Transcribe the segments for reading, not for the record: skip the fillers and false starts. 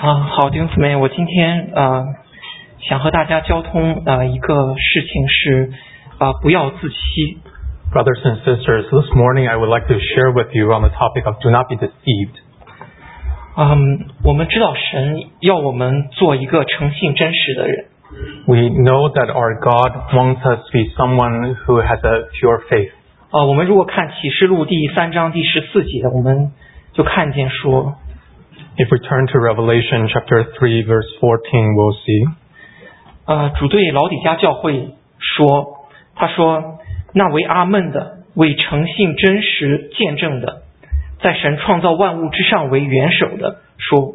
好，弟兄姊妹，我今天想和大家交通一个事情是不要自欺。 Brothers and sisters, this morning I would like to share with you on the topic of do not be deceived. 我们知道神要我们做一个诚信真实的人。 We know that our God wants us to be someone who has a pure faith. 我们如果看启示录第3章第14节，我们就看见说 If we turn to Revelation chapter 3 verse 14, we'll see. 主对老底嘉教会说，他说那为阿们的，为诚信真实见证的，在神创造万物之上为元首的说。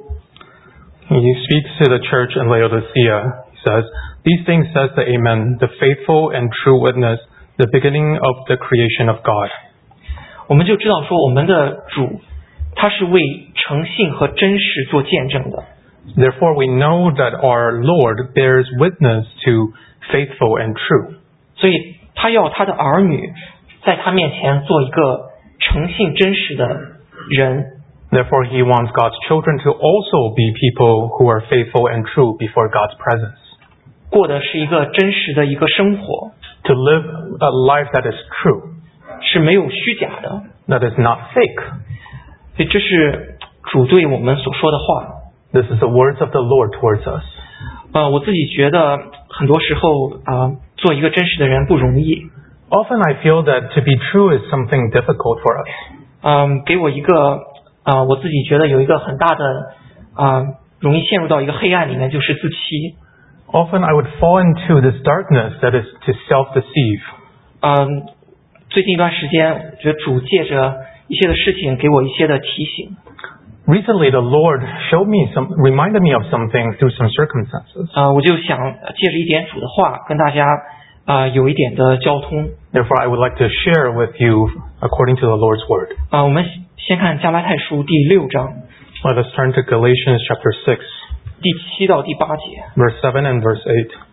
He speaks to the church in Laodicea. He says, These things says the Amen, the faithful and true witness, the beginning of the creation of God. 我们就知道说我们的主他是为诚信和真实做见证的。 Therefore we know that our Lord bears witness to faithful and true. 所以他要他的儿女在他面前做一个诚信真实的人。 Therefore he wants God's children to also be people who are faithful and true before God's presence. 过的是一个真实的一个生活， To live a life that is true, 是没有虚假的。 that is not fake. 所以这是主对我们所说的话。 This is the words of the Lord towards us. 我自己觉得很多时候做一个真实的人不容易。 Often I feel that to be true is something difficult for us. 给我一个我自己觉得有一个很大的容易陷入到一个黑暗里面，就是自欺。 Often I would fall into this darkness that is to self-deceive. 最近一段时间，我觉得主借着一些的事情给我一些的提醒。 Recently the Lord reminded me of something through some circumstances. 我就想借着一点主的话跟大家有一点的交通。 Therefore I would like to share with you according to the Lord's word. 我们先看加拉太书第6章 Let us turn to Galatians chapter 6, 第7到第8节。 verse 7 and verse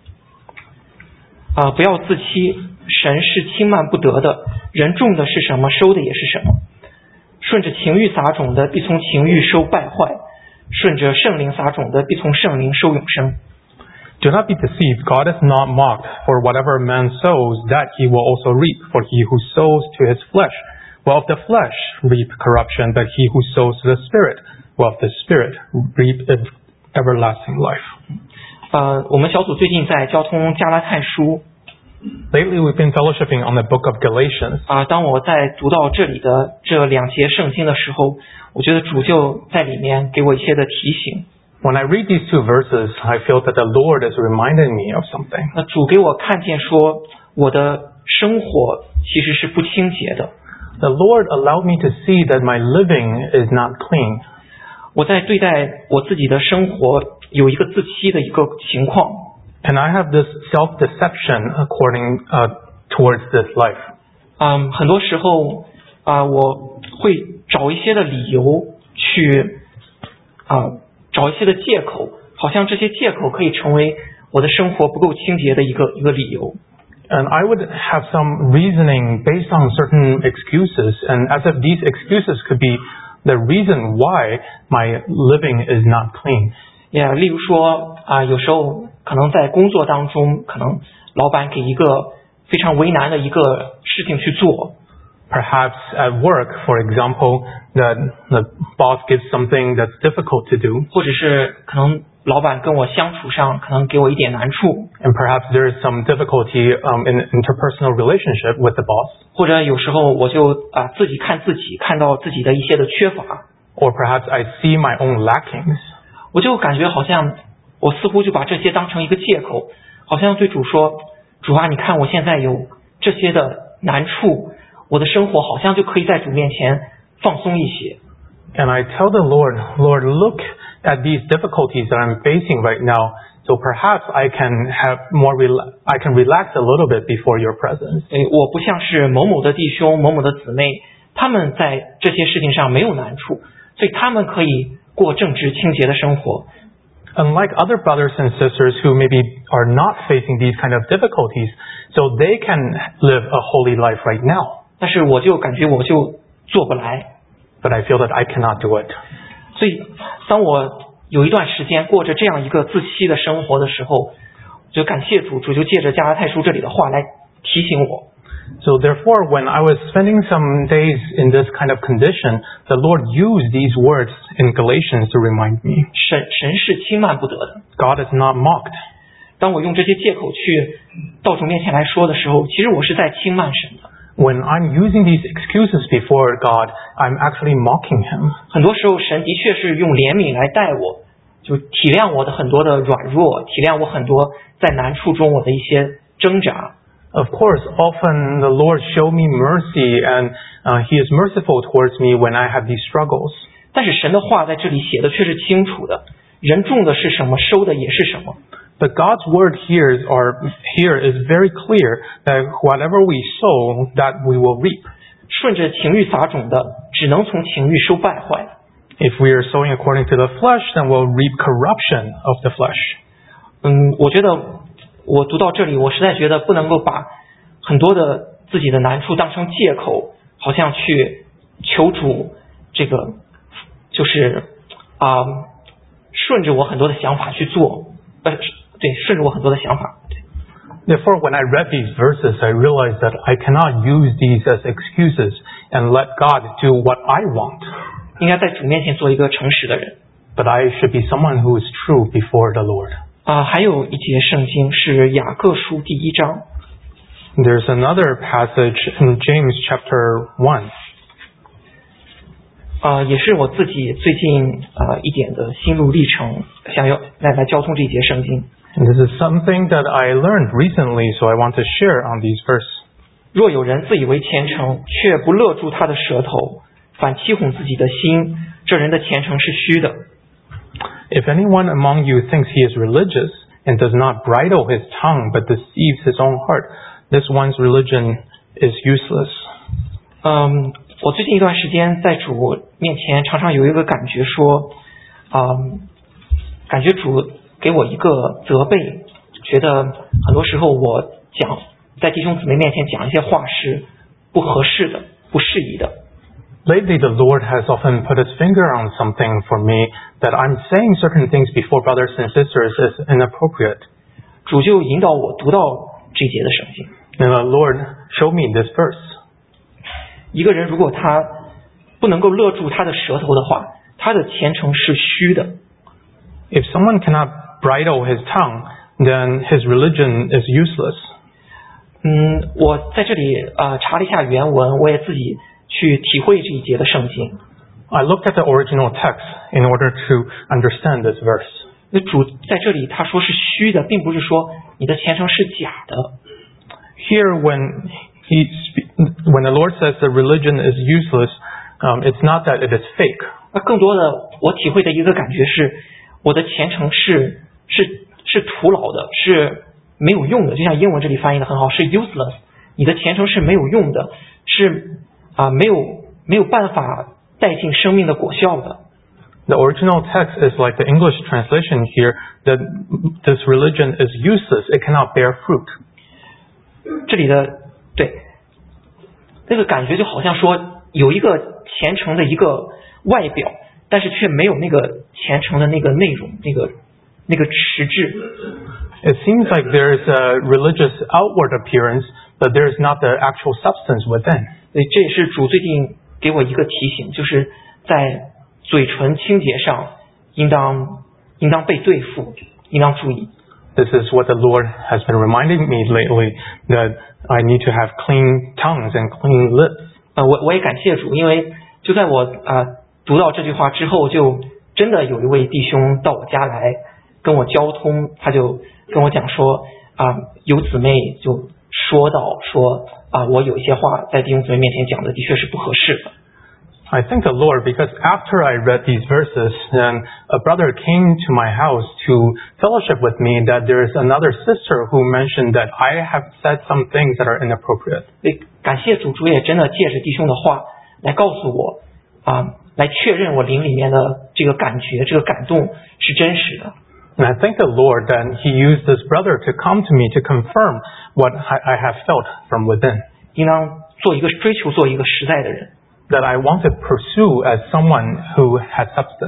8. 不要自欺，神是轻慢不得的，人种的是什么，收的也是什么。顺着情欲撒种的，必从情欲收败坏；顺着圣灵撒种的，必从圣灵收永生。 Do not be deceived. God is not mocked. For whatever man sows, that he will also reap. For he who sows to his flesh will of the flesh reap corruption, but he who sows to the Spirit will of the Spirit reap everlasting life. 我们小组最近在交通加拉太书。 Lately we've been fellowshipping on the book of Galatians. 当我在读到这里的这2节圣经的时候，我觉得主就在里面给我一些的提醒。 When I read these two verses, I feel that the Lord is reminding me of something. 那主给我看见说，我的生活其实是不清洁的。 The Lord allowed me to see that my living is not clean. 我在对待我自己的生活有一个自欺的一个情况。 And I have this self-deception towards this life. 很多时候我会找一些的理由去找一些的借口，好像这些借口可以成为我的生活不够清洁的一个理由。 And I would have some reasoning based on certain excuses, and as if these excuses could be the reason why my living is not clean. 例如说有时候可能在工作当中，可能老板给一个非常为难的一个事情去做。 Perhaps at work, for example, that the boss gives something that's difficult to do. 或者是可能老板跟我相处上可能给我一点难处。 And perhaps there is some difficulty in interpersonal relationship with the boss. 或者有时候我就自己看到自己的一些的缺乏。 Or perhaps I see my own lackings. 我就感觉好像我似乎就把这些当成一个借口，好像对主说，主啊，你看我现在有这些的难处，我的生活好像就可以在主面前放松一些。 And I tell the Lord, Lord, look at these difficulties that I'm facing right now, so perhaps I can relax a little bit before your presence. 我不像是某某的弟兄、某某的姊妹，他们在这些事情上没有难处，所以他们可以过正直清洁的生活。 Unlike other brothers and sisters who maybe are not facing these kind of difficulties, so they can live a holy life right now. 但是我就感觉我就做不来。 But I feel that I cannot do it. 所以当我有一段时间过着这样一个自欺的生活的时候，就感谢主，主就借着加拉太书这里的话来提醒我。 So therefore, when I was spending some days in this kind of condition, the Lord used these words in Galatians to remind me. 神是轻慢不得的。 God is not mocked. 当我用这些借口去到主面前来说的时候，其实我是在轻慢神的。 When I'm using these excuses before God, I'm actually mocking Him. 很多时候，神的确是用怜悯来待我，就体谅我的很多的软弱，体谅我很多在难处中我的一些挣扎。 Of course, often the Lord showed me mercy and He is merciful towards me when I have these struggles. 但是神的话在这里写的却是清楚的，人种的是什么，收的也是什么。 But God's word here is very clear that whatever we sow, that we will reap. 顺着情欲撒种的，只能从情欲收败坏。 If we are sowing according to the flesh, then we'll reap corruption of the flesh. 我觉得我读到这里，我实在觉得不能够把很多的自己的难处当成借口，好像去求主这个就是顺着我很多的想法去做，对，顺着我很多的想法。 Therefore, when I read these verses, I realized that I cannot use these as excuses and let God do what I want. 应该在主面前做一个诚实的人。 But I should be someone who is true before the Lord. 还有一节圣经是雅各书第1章。 There's another passage in James chapter 1. 也是我自己最近一点的心路历程，想要来交通这一节圣经。 And this is something that I learned recently, so I want to share on these verses. 若有人自以为虔诚，却不勒住他的舌头，反欺哄自己的心，这人的虔诚是虚的。 If anyone among you thinks he is religious and does not bridle his tongue but deceives his own heart, this one's religion is useless. 我最近一段时间在主面前常常有一个感觉说，感觉主给我一个责备，觉得很多时候我在弟兄姊妹面前讲一些话是不合适的、不适宜的。 Lately, the Lord has often put His finger on something for me that I'm saying certain things before brothers and sisters is inappropriate. 主就引导我读到这节的圣经。 And the Lord showed me this verse. 一个人如果他不能够勒住他的舌头的话，他的虔诚是虚的。 If someone cannot bridle his tongue, then his religion is useless. 我在这里查了一下原文，我也自己去体会这一节的圣经。 I looked at the original text in order to understand this verse. 那主在这里他说是虚的，并不是说你的虔诚是假的。 Here, when the Lord says the religion is useless, it's not that it is fake. 更多的我体会的一个感觉是，我的虔诚是徒劳的，是没有用的。就像英文这里翻译的很好，是 useless。你的虔诚是没有用的，是没有办法带进生命的果效的。 The original text is like the English translation here, that this religion is useless. It cannot bear fruit. 这里的对那个感觉就好像说有一个虔诚的一个外表，但是却没有那个虔诚的那个内容，那个实质。 It seems like there is a religious outward appearance, but there is not the actual substance within. 这也是主最近给我一个提醒，就是在嘴唇清洁上应当被对付，应当注意。 This is what the Lord has been reminding me lately, that I need to have clean tongues and clean lips. 我也感谢主，因为就在我读到这句话之后，就真的有一位弟兄到我家来跟我交通，他就跟我讲说有姊妹就说到说我有一些话在弟兄姊妹面前讲的确是不合适的。 I thank the Lord because after I read these verses, then a brother came to my house to fellowship with me that there is another sister who mentioned that I have said some things that are inappropriate. 感谢主，主也真的借着弟兄的话来告诉我来确认我灵里面的这个感觉，这个感动是真实的。 And I thank the Lord that He used this brother to come to me to confirm what I have felt from within. 应当追求做一个实在的人。 That I want to pursue as someone who has substance.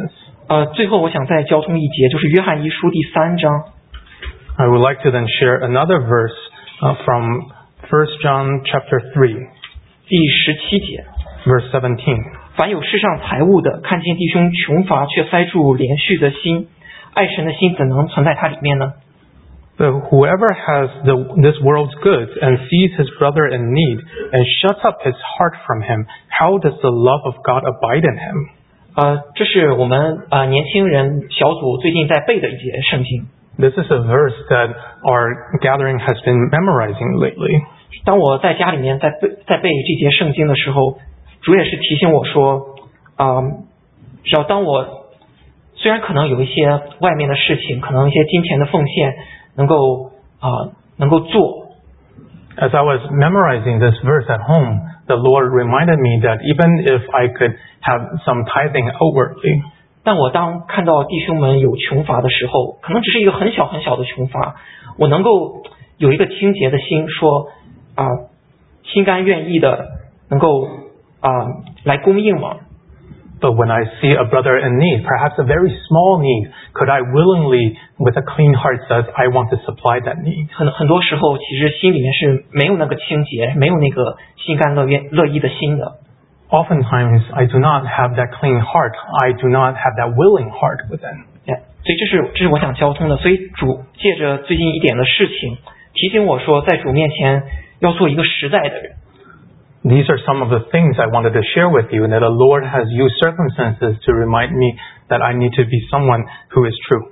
最后我想再交通一节，就是约翰一书第3章。 I would like to then share another verse from 1 John chapter 3, 第17节 verse 17. 凡有世上财物的，看见弟兄穷乏，却塞住连续的心，爱神的心怎能存在他里面呢？ But whoever has this world's goods and sees his brother in need and shuts up his heart from him, how does the love of God abide in him? 这是我们年轻人小组最近在背的一节圣经。 This is a verse that our gathering has been memorizing lately. 当我在家里面在背这节圣经的时候，主也是提醒我说，只要当我虽然可能有一些外面的事情，可能一些金钱的奉献能够做。 As I was memorizing this verse at home, the Lord reminded me that even if I could have some tithing outwardly, 但我当看到弟兄们有穷乏的时候，可能只是一个很小很小的穷乏，我能够有一个清洁的心，说心甘愿意的能够来供应嘛。 But when I see a brother in need, perhaps a very small need, could I willingly, with a clean heart, says, I want to supply that need? 很多时候，其实心里面是没有那个清洁，没有那个心甘乐意的心的。 Oftentimes, I do not have that clean heart. I do not have that willing heart within. 所以这是我想交通的。所以主借着最近一点的事情，提醒我说，在主面前要做一个实在的人。 These are some of the things I wanted to share with you, and that the Lord has used circumstances to remind me that I need to be someone who is true.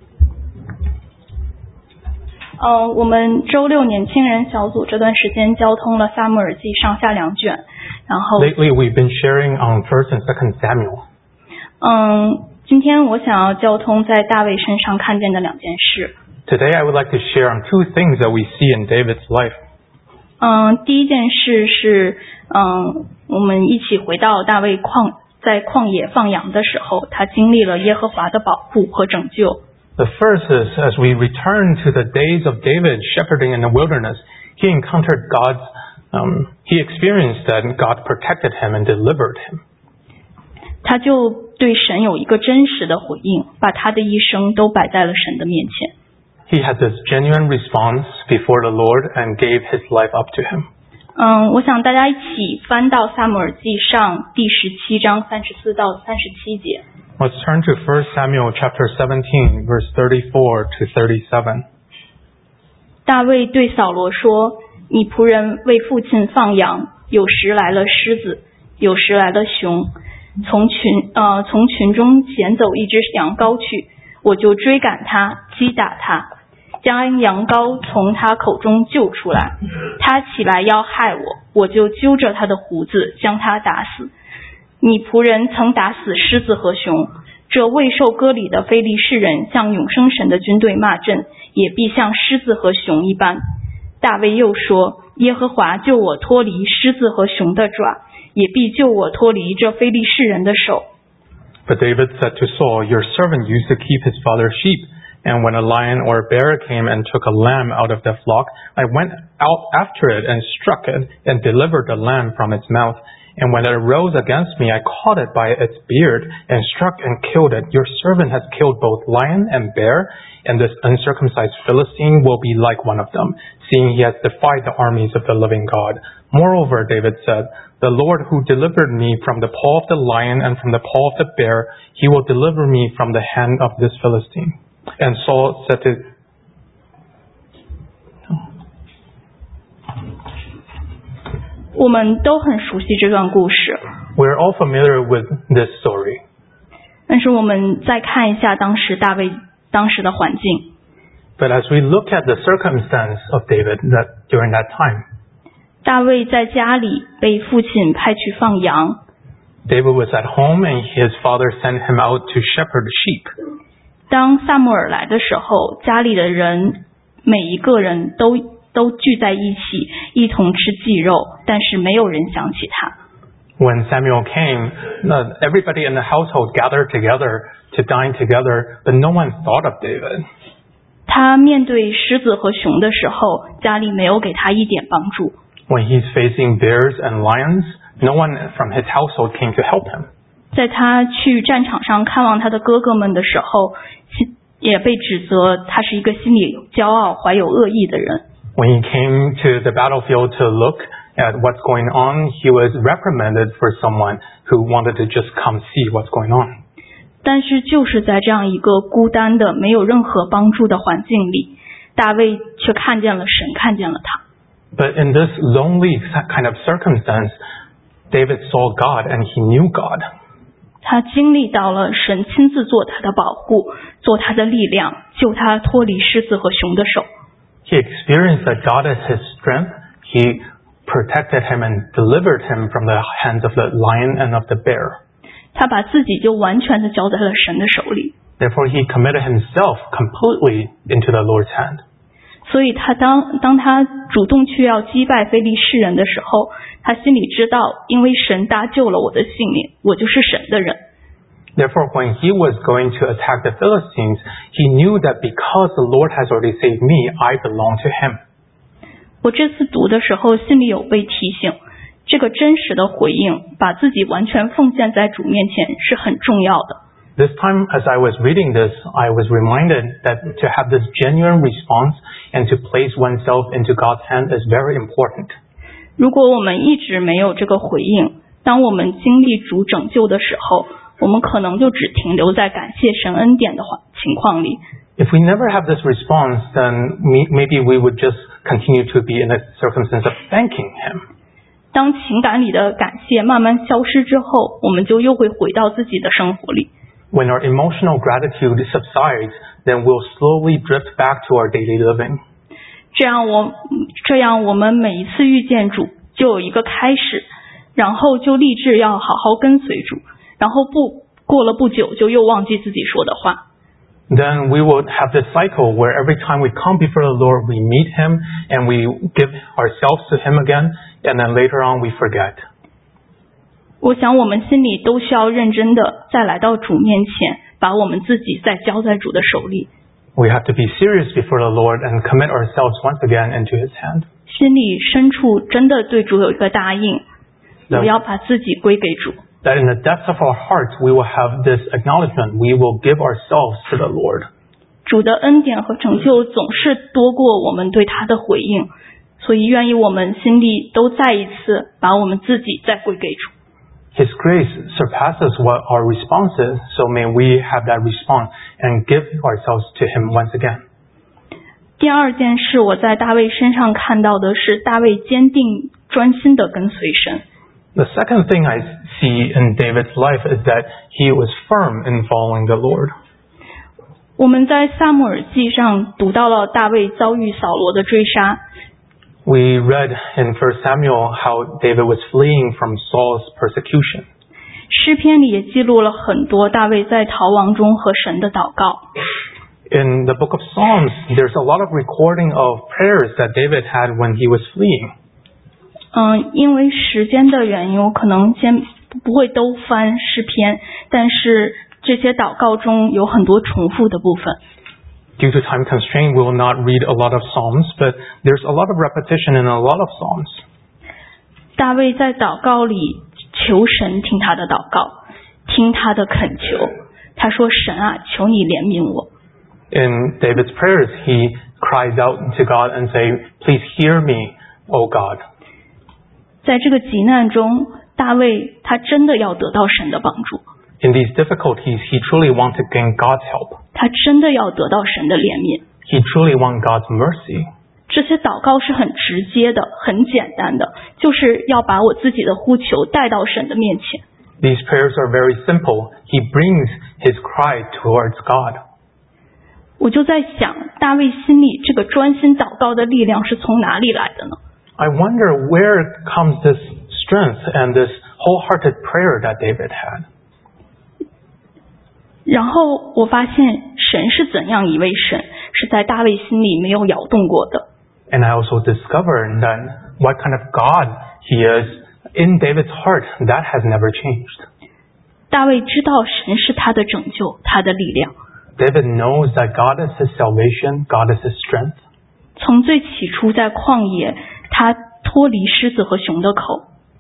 我们周六年轻人小组这段时间交通了撒母耳记上下2卷，然后 Lately, we've been sharing on 1st and 2nd Samuel. 今天我想要交通在大卫身上看见的2件事。 Today, I would like to share on 2 things that we see in David's life. 第一件事是，我们一起回到大卫在旷野放羊的时候，他经历了耶和华的保护和拯救。 The first is, as we return to the days of David shepherding in the wilderness, he encountered he experienced that God protected him and delivered him. 他就对神有一个真实的回应，把他的一生都摆在了神的面前。 He had this genuine response before the Lord and gave his life up to him. 我想大家一起翻到撒母耳记上第17章34到37节。 Let's turn to 1 Samuel chapter 17, verse 34 to 37. 大卫对扫罗说：“你仆人为父亲放羊，有时来了狮子，有时来了熊，从群中捡走一只羊羔去，我就追赶他，击打他，将羊羔从他口中救出来。他起来要害我，我就揪着他的胡子，将他打死。你仆人曾打死狮子和熊，这未受割礼的非利士人向永生神的军队骂阵，也必像狮子和熊一般。”大卫又说：“耶和华救我脱离狮子和熊的爪，也必救我脱离这非利士人的手。” But David said to Saul, Your servant used to keep his father's sheep, and when a lion or a bear came and took a lamb out of the flock, I went out after it and struck it and delivered the lamb from its mouth. And when it arose against me, I caught it by its beard and struck and killed it. Your servant has killed both lion and bear, and this uncircumcised Philistine will be like one of them, seeing he has defied the armies of the living God. Moreover, David said, The Lord who delivered me from the paw of the lion and from the paw of the bear, he will deliver me from the hand of this Philistine. And Saul said to 我们都很熟悉这段故事。 We're all familiar with this story. 但是我们再看一下大卫当时的环境。 But as we look at the circumstance of David during that time, 大卫在家里被父亲派去放羊。 David was at home and his father sent him out to shepherd sheep. 当撒母耳来的时候，家里的人每一个人都聚在一起，一同吃祭肉，但是没有人想起他。 When Samuel came, everybody in the household gathered together to dine together, but no one thought of David. 他面对狮子和熊的时候，家里没有给他一点帮助。 When he's facing bears and lions, no one from his household came to help him. 在他去战场上看望他的哥哥们的时候，也被指责他是一个心里骄傲、怀有恶意的人。 When he came to the battlefield to look at what's going on, he was reprimanded for someone who wanted to just come see what's going on. 但是就是在这样一个孤单的、没有任何帮助的环境里，大卫却看见了神，看见了他。 But in this lonely kind of circumstance, David saw God and he knew God. 他经历到了神亲自做他的保护，做他的力量，救他脱离狮子和熊的手。 He experienced that God is his strength. He protected him and delivered him from the hands of the lion and of the bear. 他把自己就完全的交在了神的手里。 Therefore, he committed himself completely into the Lord's hand. 所以他当他主动去要击败非利士人的时候，他心里知道，因为神搭救了我的性命，我就是神的人。 Therefore, when he was going to attack the Philistines, he knew that because the Lord has already saved me, I belong to him. 我这次读的时候，心里有被提醒，这个真实的回应，把自己完全奉献在主面前是很重要的。 This time, as I was reading this, I was reminded that to have this genuine response and to place oneself into God's hand is very important. 如果我们一直没有这个回应，当我们经历主拯救的时候，我们可能就只停留在感谢神恩典的情况里。 If we never have this response, then maybe we would just continue to be in a circumstance of thanking him. 当情感里的感谢慢慢消失之后，我们就又会回到自己的生活里。 When our emotional gratitude subsides, then we'll slowly drift back to our daily living. 这样我们每一次遇见主就有一个开始，然后就立志要好好跟随主，然后过了不久就又忘记自己说的话。 Then we will have this cycle where every time we come before the Lord, we meet him and we give ourselves to him again, and then later on we forget. 我想我们心里都需要认真的再来到主面前，把我们自己再交在主的手里。 We have to be serious before the Lord and commit ourselves once again into his hand. 心里深处真的对主有一个答应，我要把自己归给主。 That in the depths of our hearts we will have this acknowledgement. We will give ourselves to the Lord. 主的恩典和拯救总是多过我们对他的回应，所以愿意我们心里都再一次把我们自己再归给主。 His grace surpasses what our response is, so may we have that response and give ourselves to him once again. 第二件事我在大卫身上看到的是大卫坚定专心的跟随神。 The second thing I see in David's life is that he was firm in following the Lord. 我们在撒母耳记上读到了大卫遭遇扫罗的追杀。 We read in 1 Samuel how David was fleeing from Saul's persecution. 诗篇里也记录了很多大卫在逃亡中和神的祷告。 In the book of Psalms, there's a lot of recording of prayers that David had when he was fleeing. 因为时间的原因，我可能先不会都翻诗篇，但是这些祷告中有很多重复的部分。 Due to time constraint, we will not read a lot of Psalms, but there's a lot of repetition in a lot of Psalms. 大卫在祷告里求神听他的祷告，听他的恳求。他说：“神啊，求你怜悯我。” In David's prayers, he cries out to God and say, "Please hear me, O God." 在这个急难中，大卫他真的要得到神的帮助。 In these difficulties, he truly wants to gain God's help. 他真的要得到神的怜悯。 He truly wants God's mercy. 这些祷告是很直接的，很简单的，就是要把我自己的呼求带到神的面前。 These prayers are very simple. He brings his cry towards God. 我就在想，大卫心里这个专心祷告的力量是从哪里来的呢？ I wonder where comes this strength and this wholehearted prayer that David had. 然后我发现神是怎样一位神，是在大卫心里没有摇动过的。 And I also discovered that what kind of God he is in David's heart, that has never changed. 大卫知道神是他的拯救，他的力量。 David knows that God is his salvation, God is his strength. 从最起初在旷野，他脱离狮子和熊的口。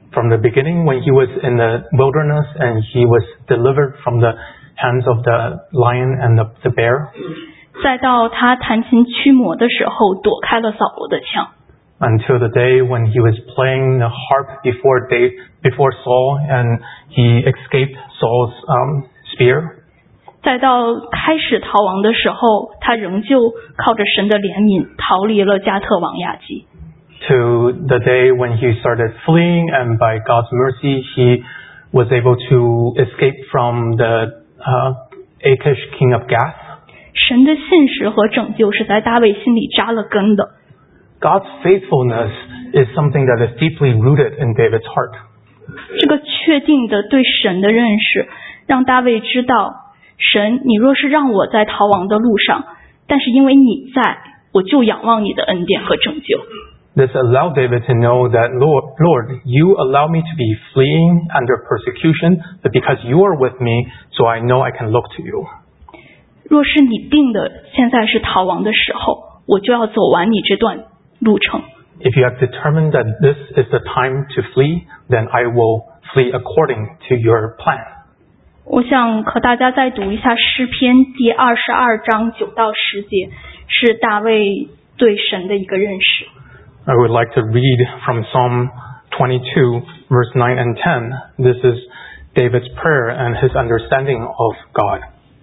From the beginning when he was in the wilderness and he was delivered from the hands of the lion and the bear. 再到他弹琴驱魔的时候躲开了扫罗的枪。 Until the day when he was playing the harp before Saul and he escaped Saul's spear. 再到开始逃亡的时候，他仍旧靠着神的怜悯逃离了加特王亚基。 To the day when he started fleeing and by God's mercy he was able to escape from the Achish king of Gath. 神的信实和拯救是在大卫心里扎了根的。 God's faithfulness is something that is deeply rooted in David's heart. 这个确定的对神的认识，让大卫知道，神，你若是让我在逃亡的路上，但是因为你在，我就仰望你的恩典和拯救。 This allowed David to know that, Lord, you allow me to be fleeing under persecution, but because you are with me, so I know I can look to you. 若是你定的现在是逃亡的时候，我就要走完你这段路程。 If you have determined that this is the time to flee, then I will flee according to your plan. 我想和大家再读一下诗篇第22章9到10节，是大卫对神的一个认识。 I would like to read from Psalm 22, verse 9 and 10. This is David's prayer and his understanding of God.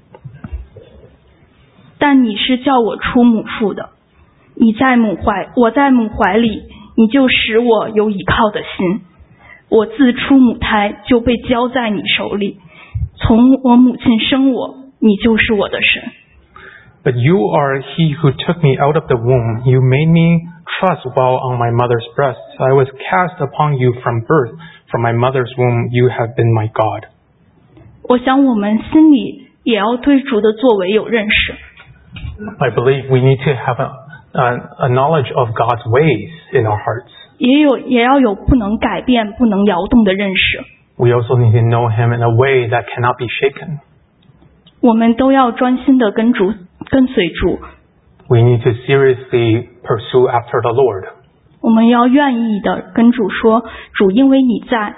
但你是叫我出母腹的，我在母怀里，你就使我有倚靠的心。我自出母胎就被交在你手里，从我母亲生我，你就是我的神。 But you are he who took me out of the womb. You made me trust while on my mother's breast. I was cast upon you from birth. From my mother's womb, you have been my God. 我想我们心里也要对主的作为有认识。 I believe we need to have a knowledge of God's ways in our hearts. 也要有不能改变、不能摇动的认识。 We also need to know Him in a way that cannot be shaken. 我们都要专心的跟随主。 We need to seriously pursue after the Lord. 我们要愿意的跟主说，主，因为你在，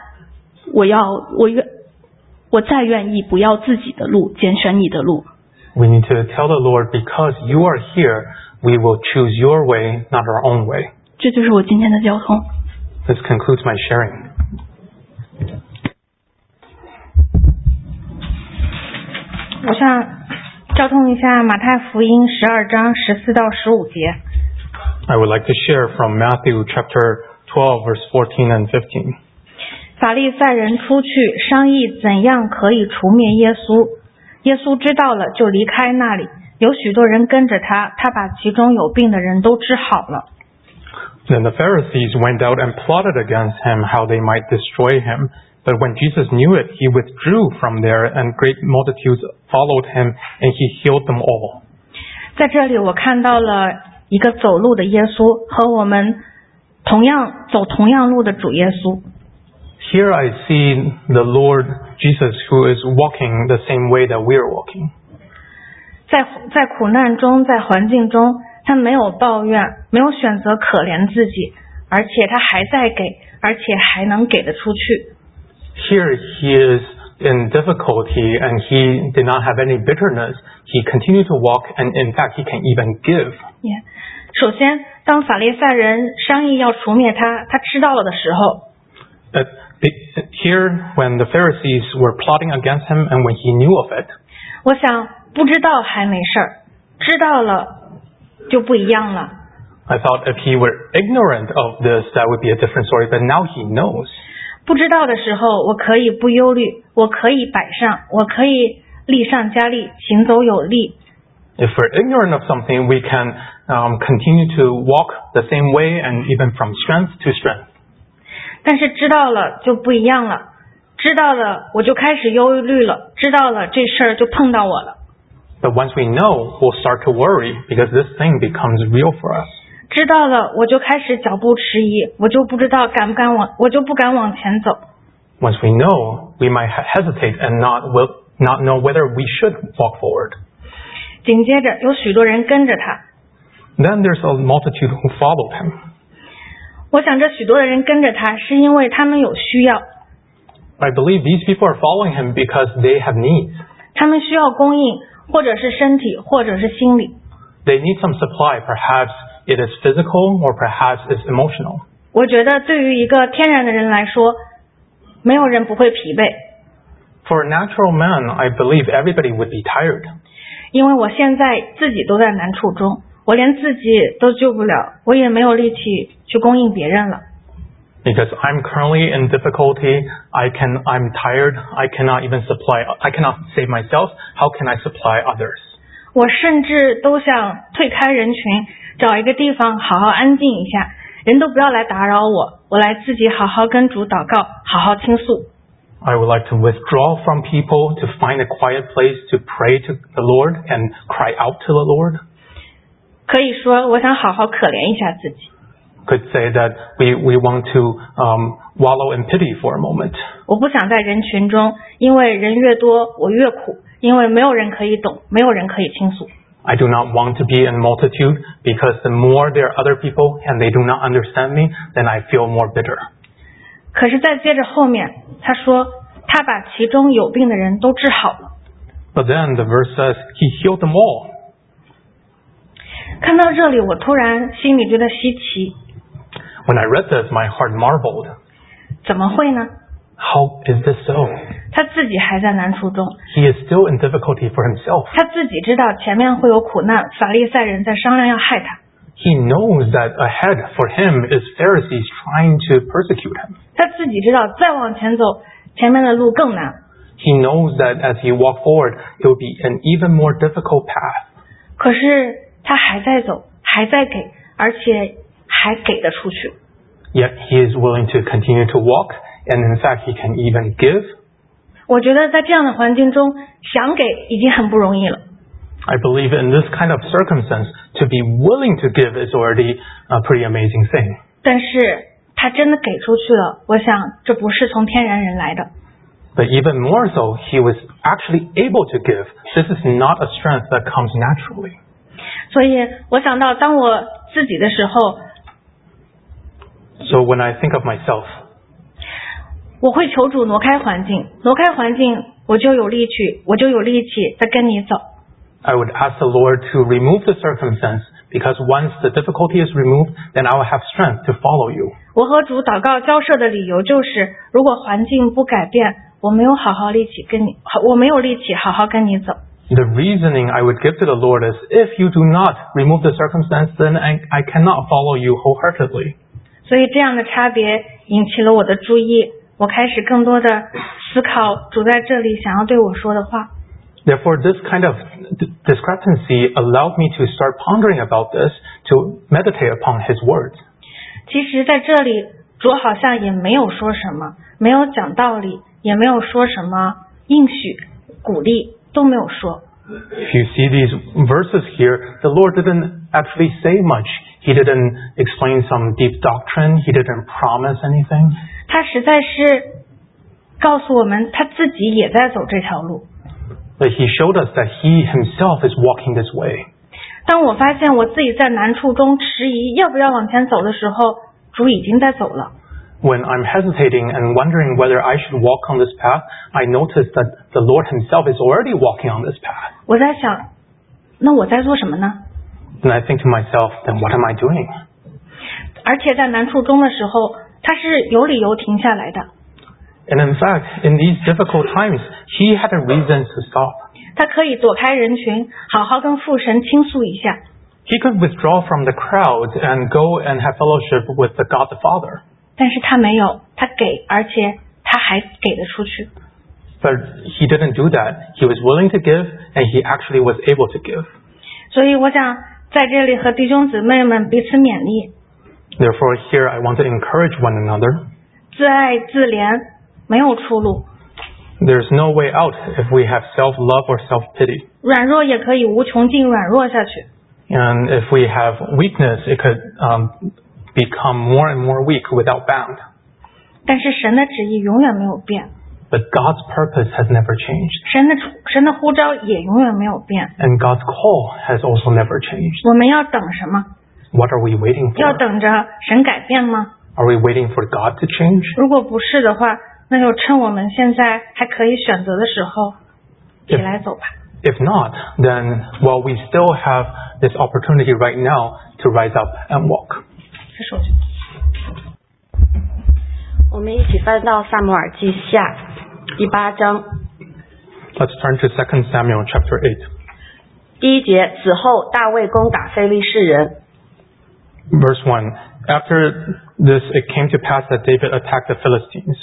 我再愿意不要自己的路，拣选你的路。 We need to tell the Lord, because you are here, we will choose your way, not our own way. 这就是我今天的交通。 This concludes my sharing. 我想交通一下马太福音12章14到15节。 I would like to share from Matthew chapter 12, verse 14 and 15. 法利赛人出去商议怎样可以除灭耶稣。耶稣知道了，就离开那里，有许多人跟着他，他把其中有病的人都治好了。 Then the Pharisees went out and plotted against him how they might destroy him. But when Jesus knew it, he withdrew from there, and great multitudes followed him, and he healed them all. 在这里我看到了一个走路的耶稣，和我们走同样路的主耶稣。 Here I see the Lord Jesus who is walking the same way that we are walking. 在苦难中，在环境中，他没有抱怨，没有选择可怜自己，而且他还在给，而且还能给得出去。 Here he is in difficulty and he did not have any bitterness. He continued to walk and in fact he can even give. 首先，当法利赛人商议要除灭他知道了的时候。 Here when the Pharisees were plotting against him and when he knew of it. 我想不知道还没事儿，知道了就不一样了。 I thought if he were ignorant of this, that would be a different story, but now he knows. 不知道的时候，我可以不忧虑，我可以摆上，我可以力上加力，行走有力。 If we're ignorant of something, we can continue to walk the same way and even from strength to strength. 但是知道了就不一样了，知道了我就开始忧虑了，知道了这事儿就碰到我了。 But once we know, we'll start to worry because this thing becomes real for us. 知道了我就开始脚步迟疑，我就不敢往前走。 Once we know, we might hesitate and not know whether we should walk forward. 紧接着有许多人跟着他。 Then there's a multitude who followed him. 我想这许多的人跟着他是因为他们有需要。 I believe these people are following him because they have needs. 他们需要供应，或者是身体，或者是心理。 They need some supply. Perhaps it is physical or perhaps it's emotional. 我觉得对于一个天然的人来说，没有人不会疲惫。 For a natural man, I believe everybody would be tired. 因为我现在自己都在难处中，我连自己都救不了，我也没有力气去供应别人了。 Because I'm currently in difficulty, I'm tired, I cannot save myself, how can I supply others? 我甚至都想退开人群，找一个地方好好安静一下，人都不要来打扰我，我来自己好好跟主祷告，好好倾诉。 I would like to withdraw from people, to find a quiet place to pray to the Lord and cry out to the Lord. 可以说，我想好好可怜一下自己。 Could say that we want to wallow in pity for a moment. 我不想在人群中，因为人越多我越苦，因为没有人可以懂，没有人可以倾诉。 I do not want to be in multitude because the more there are other people and they do not understand me, then I feel more bitter. 可是再接着后面他说他把其中有病的人都治好了。 But then the verse says he healed them all. 看到这里我突然心里觉得稀奇。 When I read this, my heart marveled. 怎么会呢？ How is this so? 他自己还在难处中， He is still in difficulty for himself. 他自己知道前面会有苦难，法利赛人在商量要害他。 He knows that ahead for him is Pharisees trying to persecute him. 他自己知道再往前走，前面的路更难。 He knows that as he walks forward, it will be an even more difficult path. 可是他还在走，还在给，而且还给得出去。 Yet he is willing to continue to walk, and in fact he can even give. 我觉得在这样的环境中，想给已经很不容易了。 I believe in this kind of circumstance, to be willing to give is already a pretty amazing thing. 但是他真的给出去了，我想这不是从天然人来的。 But even more so, he was actually able to give. This is not a strength that comes naturally. 所以我想到当我自己的时候， So when I think of myself, 我会求主挪开环境，挪开环境，我就有力气再跟你走。 I would ask the Lord to remove the circumstance, because once the difficulty is removed, then I will have strength to follow you. 我和主祷告交涉的理由就是，如果环境不改变，我没有力气好好跟你走。 The reasoning I would give to the Lord is, if you do not remove the circumstance, then I cannot follow you wholeheartedly. 所以这样的差别引起了我的注意，我开始更多的思考主在这里想要对我说的话。 Therefore, this kind of discrepancy allowed me to start pondering about this, to meditate upon His words. 其实在这里，主好像也没有说什么，没有讲道理，也没有说什么应许、鼓励，都没有说。 If you see these verses here, the Lord didn't actually say much. He didn't explain some deep doctrine. He didn't promise anything. 他实在是告诉我们，他自己也在走这条路。 But He showed us that He Himself is walking this way. 当我发现我自己在难处中迟疑要不要往前走的时候，主已经在走了。 When I'm hesitating and wondering whether I should walk on this path, I notice that the Lord Himself is already walking on this path. 我在想，那我在做什么呢？ And I think to myself, then what am I doing? 而且在难处中的时候，他是有理由停下来的。 And in fact, in these difficult times, He had a reason to stop. 他可以躲开人群，好好跟父神倾诉一下。 He could withdraw from the crowd and go and have fellowship with the God the Father. 但是他没有，他给，而且他还给得出去。 But He didn't do that. He was willing to give, and He actually was able to give. 所以我想在这里和弟兄姊妹们彼此勉励， Therefore, here I want to encourage one another. 自爱自怜没有出路， There's no way out if we have self-love or self-pity. 软弱也可以无穷尽软弱下去。 And if we have weakness, it could become more and more weak without bound. 但是神的旨意永远没有变， But God's purpose has never changed. 神的呼召也永远没有变。 And God's call has also never changed. 我们要等什么？ What are we waiting 要 for? 等着神改变吗？ Are we waiting for God to change? 如果不是的话，那就趁我们现在还可以选择的时候，起来走吧。 If not, then well, we still have this opportunity right now to rise up and walk. 这是我觉得。 我们一起翻到撒母耳记下第8章。 Let's turn to 2 Samuel chapter 8. 第1节，此后大卫攻打非利士人。 Verse 1. After this, it came to pass that David attacked the Philistines.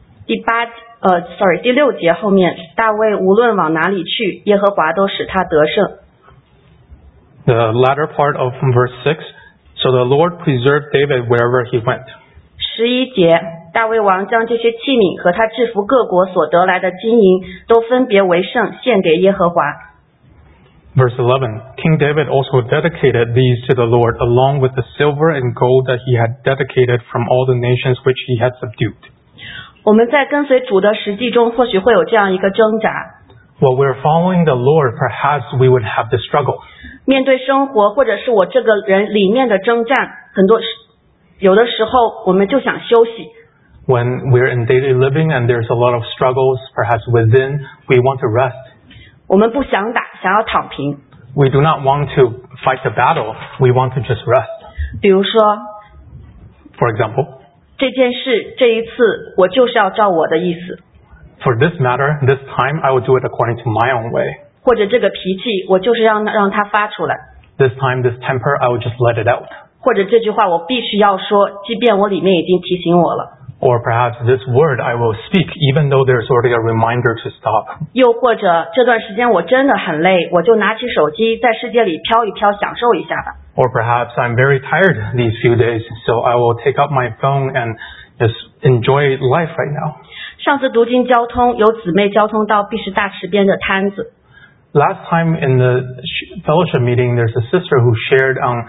第6节后面，大卫无论往哪里去，耶和华都使他得胜。 The latter part of verse 6. So the Lord preserved David wherever he went. 11节，大卫王将这些器皿和他制服各国所得来的金银，都分别为圣，献给耶和华。 Verse 11, King David also dedicated these to the Lord, along with the silver and gold that he had dedicated from all the nations which he had subdued. 我们在跟随主的实际中，或许会有这样一个挣扎。 While we're following the Lord, perhaps we would have the struggle. 面对生活，或者是我这个人里面的征战，有的时候我们就想休息。 When we're in daily living and there's a lot of struggles, perhaps within, we want to rest. 我们不想打，想要躺平。 We do not want to fight the battle. We want to just rest. 比如说 For example, 这件事，这一次我就是要照我的意思。 For this matter, this time I will do it according to my own way. 或者这个脾气，我就是让它发出来。 This time, this temper, I will just let it out. 或者这句话我必须要说，即便我里面已经提醒我了。 Or perhaps this word I will speak even though there's already a reminder to stop. 又或者这段时间我真的很累，我就拿起手机在世界里飘一飘，享受一下吧。 Or perhaps I'm very tired these few days, so I will take up my phone and just enjoy life right now. 上次读经交通，有姊妹交通到毕士大池边的摊子。 Last time in the fellowship meeting, there's a sister who shared on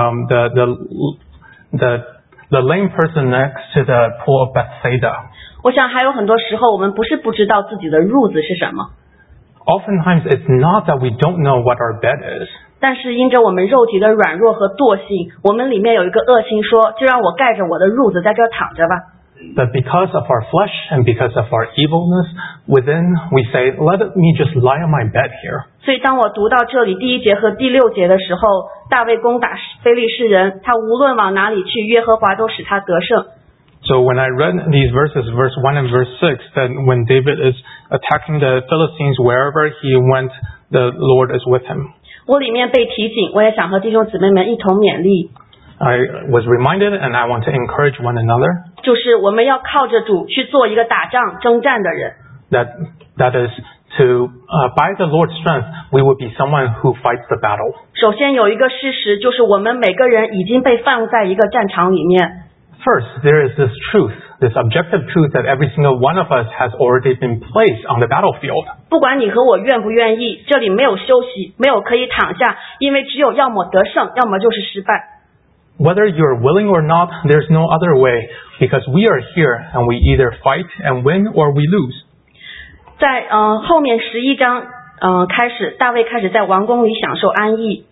the lame person next to the pool of Bethsaida. 我想还有很多时候，我们不是不知道自己的褥子是什么， Oftentimes, it's not that we don't know what our bed is. 但是因着我们肉体的软弱和惰性，我们里面有一个恶心说，就让我盖着我的褥子在这儿躺着吧。 But because of our flesh and because of our evilness within, we say, let me just lie on my bed here. 所以当我读到这里第1节和第6节的时候，大卫攻打非利士人，他无论往哪里去，耶和华都使他得胜。 So when I read these verses, verse 1 and verse 6, that when David is attacking the Philistines, wherever he went, the Lord is with him. 我里面被提醒，我也想和弟兄姊妹们一同勉励， I was reminded and I want to encourage one another 就是我们要靠着主去做一个打仗征战的人。 that is to, by the Lord's strength, we will be someone who fights the battle. 首先有一个事实，就是我们每个人已经被放在一个战场里面。 First, there is this truth, this objective truth that every single one of us has already been placed on the battlefield. 不管你和我愿不愿意，这里没有休息，没有可以躺下，因为只有要么得胜，要么就是失败。 Whether you're willing or not, there's no other way, because we are here and we either fight and win or we lose. 在后面11章开始，大卫开始在王宫里享受安逸。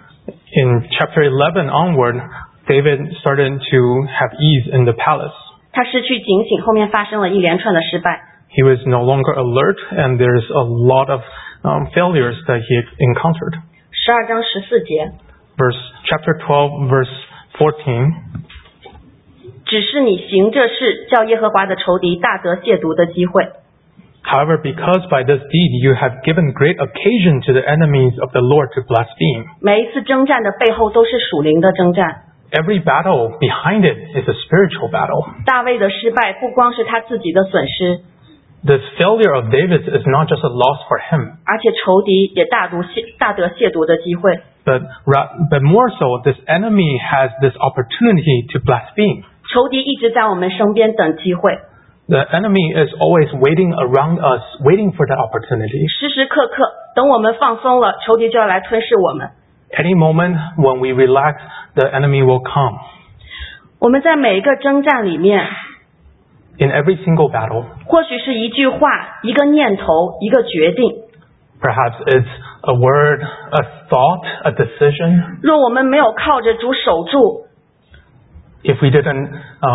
In chapter 11 onward, David started to have ease in the palace. 他失去警醒，后面发生了一连串的失败。 He was no longer alert and there's a lot of failures that he encountered. 12章14节， Chapter 12, verse 14. 只是你行这事，叫耶和华的仇敌大得亵渎的机会。 However, because by this deed you have given great occasion to the enemies of the Lord to blaspheme. 每一次征战的背后都是属灵的征战。 Every battle behind it is a spiritual battle. 大卫的失败不光是他自己的损失， This failure of David is not just a loss for him, 而且仇敌也大得亵渎的机会。 but more so, this enemy has this opportunity to blaspheme. 仇敌一直在我们身边等机会， The enemy is always waiting around us, waiting for that opportunity. 时时刻刻等我们放松了，仇敌就要来吞噬我们。 Any moment when we relax, the enemy will come. 我们在每一个征战里面， In every single battle, 或许是一句话、一个念头、一个决定。 perhaps it's a word, a thought, a decision. 若我们没有靠着主守住， if we didn't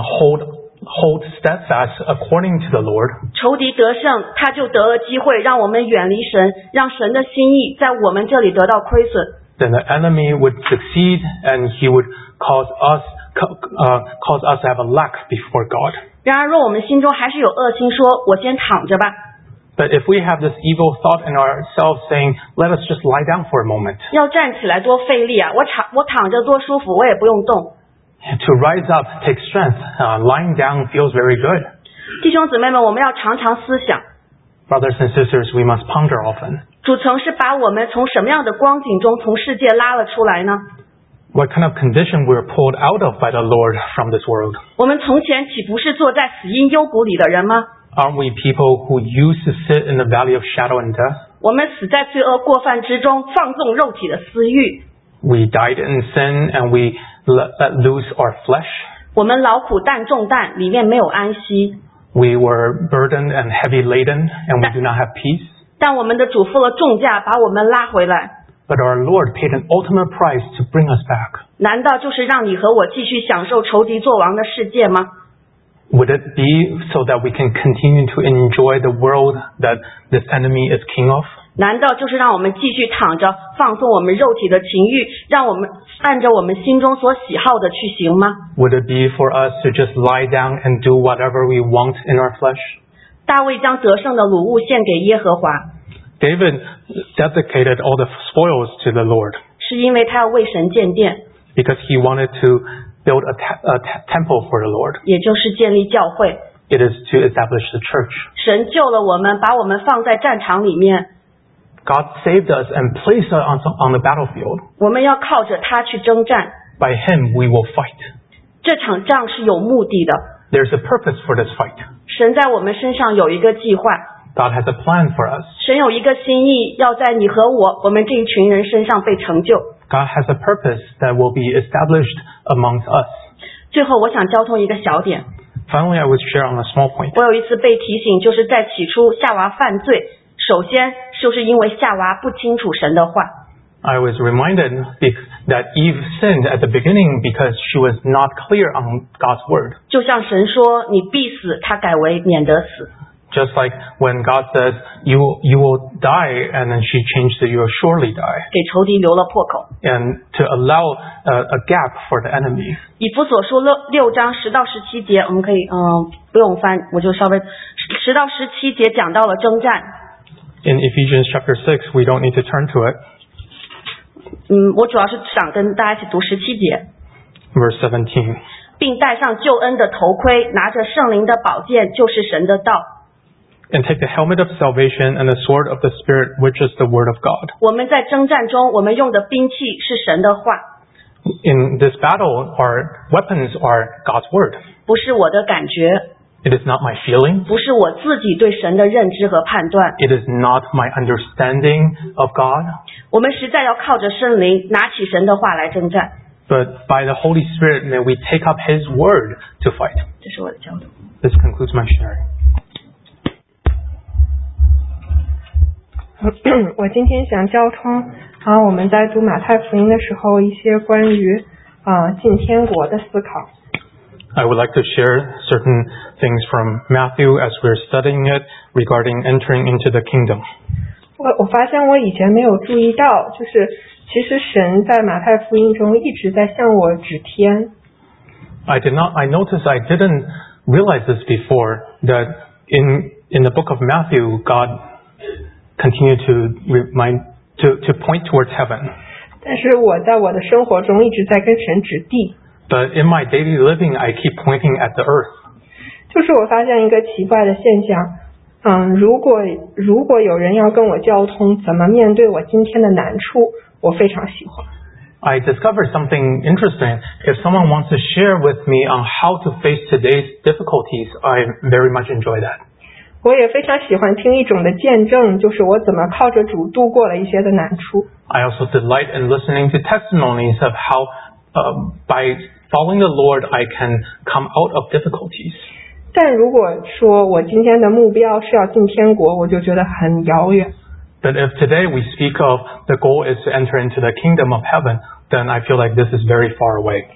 hold steadfast according to the Lord, 仇敌得胜，他就得了机会让我们远离神，让神的心意在我们这里得到亏损。 then the enemy would succeed and he would cause us to have a lack before God. 然而若我们心中还是有恶心说，我先躺着吧， But if we have this evil thought in ourselves saying, let us just lie down for a moment, 要站起来多费力啊，我躺着多舒服，我也不用动。 to rise up takes strength. Lying down feels very good. 弟兄姊妹们，我们要常常思想， Brothers and sisters, we must ponder often. 主曾是把我们从什么样的光景中从世界拉了出来呢？ What kind of condition we were pulled out of by the Lord from this world? 我们从前岂不是坐在死荫幽谷里的人吗？ Aren't we people who used to sit in the valley of shadow and death? 我们死在罪恶过犯之中，放纵肉体的私欲。 We died in sin and we let loose our flesh. 我们劳苦担重担，里面没有安息。 We were burdened and heavy laden and we do not have peace. 但我们的主付了重价，把我们拉回来。 But our Lord paid an ultimate price to bring us back. 难道就是让你和我继续享受仇敌作王的世界吗？ Would it be so that we can continue to enjoy the world that this enemy is king of? 难道就是让我们继续躺着放纵我们肉体的情欲，让我们按着我们心中所喜好的去行吗？ Would it be for us to just lie down and do whatever we want in our flesh? 大卫将得胜的掳物献给耶和华， David dedicated all the spoils to the Lord 是因为他要为神建殿， because he wanted to build a temple for the Lord. 也就是建立教会。 It is to establish the church. 神救了我们，把我们放在战场里面， God saved us and placed us on the battlefield. 我们要靠着他去征战。 By him we will fight. 这场仗是有目的的， There's a purpose for this fight. 神在我们身上有一个计划， God has a plan for us. 神有一个心意，要在你和我们这一群人身上被成就。 God has a purpose that will be established amongst us. 最后我想交通一个小点， Finally, I would share on a small point. 我有一次被提醒，就是在起初夏娃犯罪，首先就是因为夏娃不清楚神的话。 I was reminded that Eve sinned at the beginning because she was not clear on God's word. 就像神说你必死，他改为免得死。 Just like when God says, you will die, and then she changed to you will surely die. 给仇敌留了破口。 And to allow a gap for the enemy. 以弗所书6章10到17节，我们可以不用翻，我就稍微10到17节讲到了征战。 In Ephesians chapter 6, we don't need to turn to it. 我主要是想跟大家一起读17节。 Verse 17. 并戴上救恩的头盔，拿着圣灵的宝剑，就是神的道。 And take the helmet of salvation and the sword of the Spirit, which is the word of God. 我们在征战中，我们用的兵器是神的话， In this battle, our weapons are God's word. 不是我的感觉， It is not my feeling. 不是我自己对神的认知和判断。 It is not my understanding of God. 我们实在要靠着圣灵，拿起神的话来征战。 But by the Holy Spirit, may we take up His word to fight. 这是我的教导。 This concludes my sharing. 我今天想交通我们在读马太福音的时候一些关于进天国的思考。 I would like to share certain things from Matthew as we're studying it regarding entering into the kingdom. 我发现我以前没有注意到，就是其实神在马太福音中一直在向我指天。 I noticed I didn't realize this before, that in the book of Matthew, God continued to point towards heaven. 但是我在我的生活中一直在跟神指地。 But in my daily living, I keep pointing at the earth. 就是我发现一个奇怪的现象，如果有人要跟我交通，怎么面对我今天的难处，我非常喜欢。 I discovered something interesting. If someone wants to share with me on how to face today's difficulties, I very much enjoy that. 我也非常喜欢听一种的见证，就是我怎么靠着主度过了一些的难处。 I also delight in listening to testimonies of how by following the Lord I can come out of difficulties. 但如果说我今天的目标是要进天国，我就觉得很遥远。 But if today we speak of the goal is to enter into the kingdom of heaven, then I feel like this is very far away.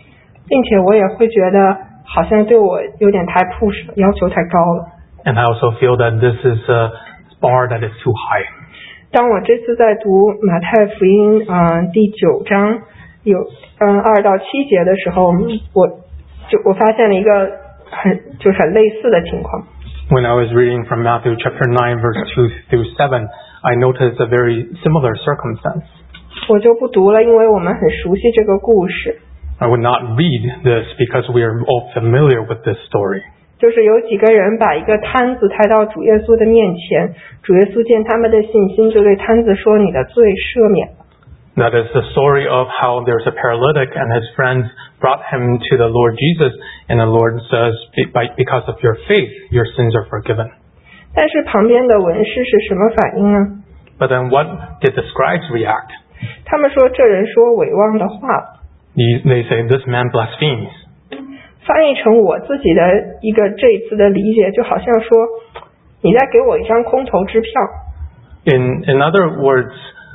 并且我也会觉得好像对我有点太 push 了，要求太高了。 And I also feel that this is a bar that is too high. 当我这次在读马太福音第9章有2到7节的时候，我发现了一个很类似的情况。 When I was reading from Matthew chapter 9 verse 2 through 7, I noticed a very similar circumstance. 我就不读了，因为我们很熟悉这个故事。 I would not read this because we are all familiar with this story. 就是有几个人把一个摊子抬到主耶稣的面前，主耶稣见他们的信心，就对摊子说：“你的罪赦免了。” That is the story of how there's a paralytic and his friends brought him to the Lord Jesus, and the Lord says, because of your faith, your sins are forgiven. 但是旁边的文士是什么反应呢？ But then what did the scribes react? 他们说这人说伪妄的话。 They say, this man blasphemes. 翻译成我自己的一个这一次的理解，就好像说你在给我一张空头支票。 In other words,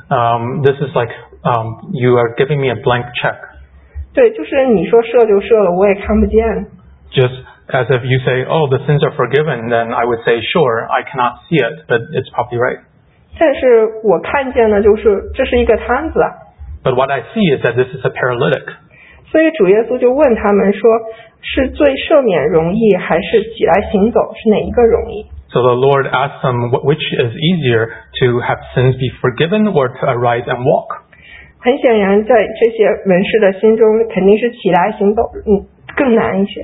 this is like you are giving me a blank check. 对，就是你说赦就赦了，我也看不见。 Just as if you say, oh, the sins are forgiven, then I would say, sure, I cannot see it, but it's probably right. 但是我看见的就是这是一个摊子啊。 But what I see is that this is a paralytic. 所以主耶稣就问他们说，是罪赦免容易，还是起来行走，是哪一个容易？ So the Lord asked them, which is easier, to have sins be forgiven or to arise and walk? 很显然，在这些文士的心中，肯定是起来行走更难一些。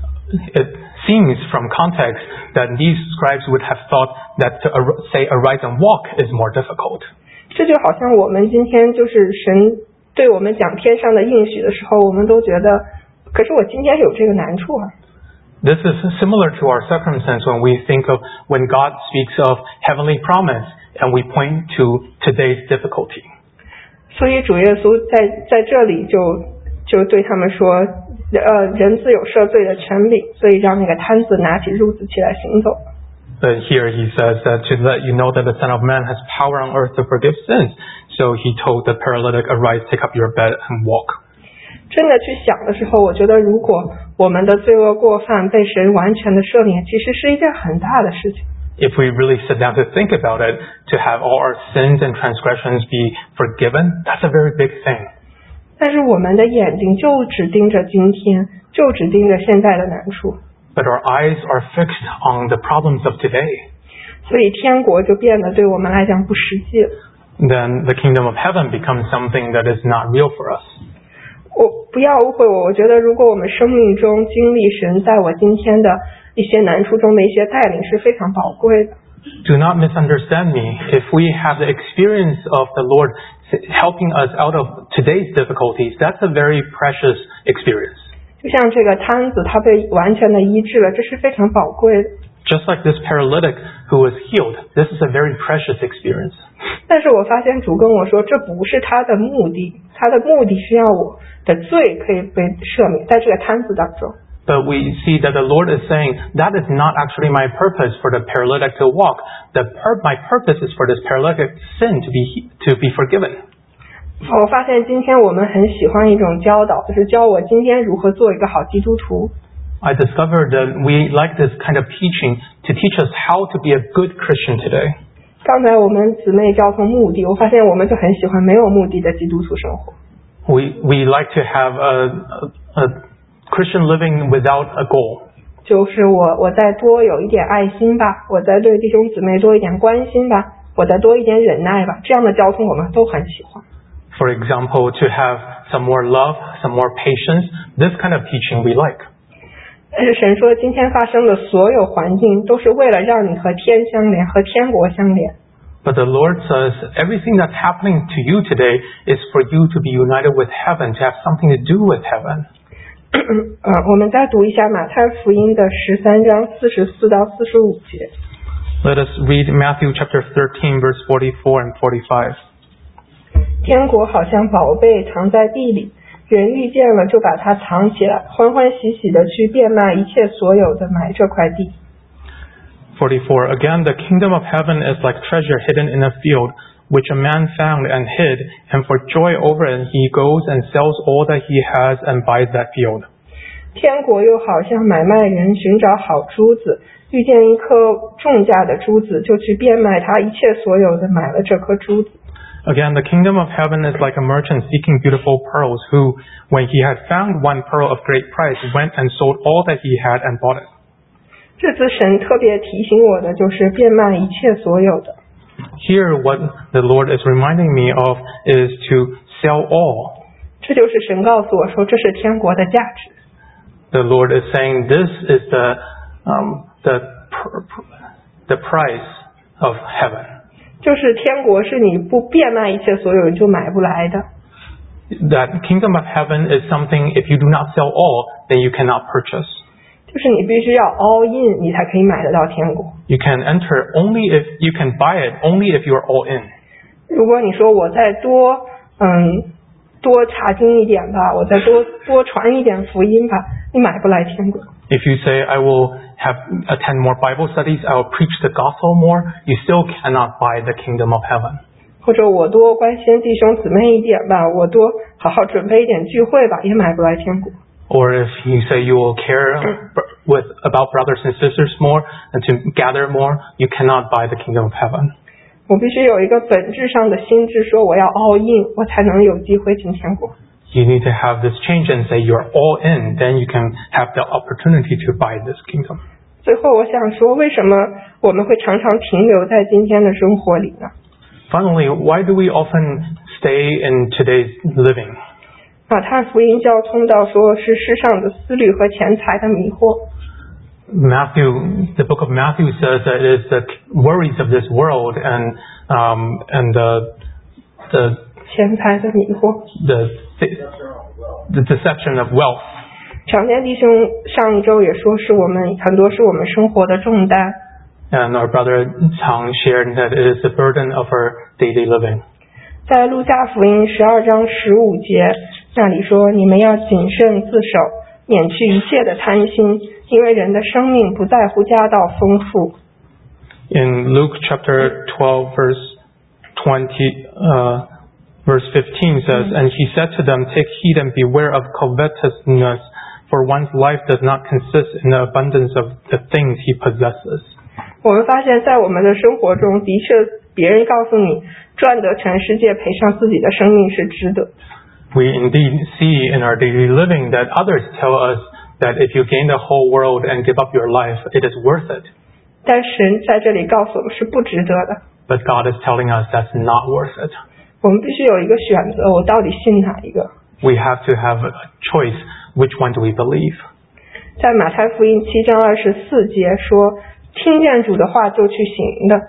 It seems from context that these scribes would have thought that to say arise and walk is more difficult. 这就好像我们今天就是神对我们讲天上的应许的时候，我们都觉得，可是我今天有这个难处啊。 This is similar to our circumstance when we think of when God speaks of heavenly promise and we point to today's difficulty. 所以主耶稣在这里就对他们说，人自有赦罪的权柄，所以让那个摊子拿起褥子起来行走。 But here he says that to let you know that the Son of Man has power on earth to forgive sins. So he told the paralytic, arise, take up your bed and walk. 真的去想的时候，我觉得如果我们的罪恶过犯被神完全的赦免，其实是一件很大的事情。 If we really sit down to think about it, to have all our sins and transgressions be forgiven, that's a very big thing. 但是我们的眼睛就只盯着今天，就只盯着现在的难处。 But our eyes are fixed on the problems of today. 所以天国就变得对我们来讲不实际了。 Then the kingdom of heaven becomes something that is not real for us. 我不要误会我觉得如果我们生命中经历神在我今天的一些难处中的一些带领是非常宝贵的。 Do not misunderstand me. If we have the experience of the Lord helping us out of today's difficulties, that's a very precious experience. 就像这个摊子，它被完全的医治了，这是非常宝贵的。 Just like this paralytic who was healed, this is a very precious experience. 但是我发现主跟我说，这不是他的目的，他的目的是要我的罪可以被赦免，在这个摊子当中。 But we see that the Lord is saying, that is not actually my purpose for the paralytic to walk. My purpose is for this paralytic sin to be forgiven. 我发现今天我们很喜欢一种教导，就是教我今天如何做一个好基督徒。 I discovered that we like this kind of teaching to teach us how to be a good Christian today. 刚才我们姊妹交通目的，我发现我们就很喜欢没有目的的基督徒生活。 We like to have a Christian living without a goal. 就是我再多有一点爱心吧，我再对弟兄姊妹多一点关心吧，我再多一点忍耐吧，这样的交通我们都很喜欢。 For example, to have some more love, some more patience, this kind of teaching we like. 但是神说今天发生的所有环境都是为了让你和天相连，和天国相连。 But the Lord says everything that's happening to you today is for you to be united with heaven, to have something to do with heaven. 我们再读一下马太福音的13章44到45节。 Let us read Matthew chapter 13 verse 44 and 45. 天国好像宝贝藏在地里，人遇见了就把它藏起来，欢欢喜喜的去变卖一切所有的买这块地。 44. Again, the kingdom of heaven is like treasure hidden in a field, which a man found and hid, and for joy over it he goes and sells all that he has and buys that field. 天国又好像买卖人寻找好珠子，遇见一颗重价的珠子，就去变卖他一切所有的，买了这颗珠子。 Again, the kingdom of heaven is like a merchant seeking beautiful pearls who, when he had found one pearl of great price, went and sold all that he had and bought it. 这次神特别提醒我的就是变卖一切所有的。 Here, what the Lord is reminding me of is to sell all. 这就是神告诉我说，这是天国的价值。 The Lord is saying this is the price of heaven. 就是天国是你不变卖一切所有你就买不来的。 That kingdom of heaven is something if you do not sell all, then you cannot purchase. 就是你必须要 all in， 你才可以买得到天国。 You can enter only if you can buy it only if you are all in. 如果你说我再多查经一点吧，我再多传一点福音吧，你买不来天国。 If you say, I will attend more Bible studies, I will preach the gospel more, you still cannot buy the kingdom of heaven. 或者我多关心弟兄姊妹一点吧，我多好好准备一点聚会吧，也买不来天国。 Or if you say you will care about brothers and sisters more and to gather more, you cannot buy the kingdom of heaven. 我必须有一个本质上的心智，说我要 all in， 我才能有机会进天国。 You need to have this change and say you're all in, then you can have the opportunity to buy this kingdom. 最后我想说，为什么我们会常常停留在今天的生活里呢？ Finally, why do we often stay in today's living? 马太福音交通到说是世上的思虑和钱财的迷惑。 The book of Matthew says that it is the worries of this world and the 钱财的迷惑。 The deception of wealth. 常见弟兄上一周也说是很多是我们生活的重担。 And our brother Chang shared that it is the burden of our daily living. 在路加福音12章15节那里说，你们要谨慎自守，免去一切的贪心，因为人的生命不在乎家道丰富。 In Luke chapter 12 verse 15 says, And he said to them, Take heed and beware of covetousness, for one's life does not consist in the abundance of the things he possesses. 我们发现在我们的生活中，的确别人告诉你赚得全世界赔上自己的生命是值得。 We indeed see in our daily living that others tell us that if you gain the whole world and give up your life, it is worth it. 但神在这里告诉我们是不值得的。 But God is telling us that's not worth it. 我们必须有一个选择，我到底信哪一个？ We have to have a choice. Which one do we believe? 在马太福音7章24节说，听见主的话就去行的。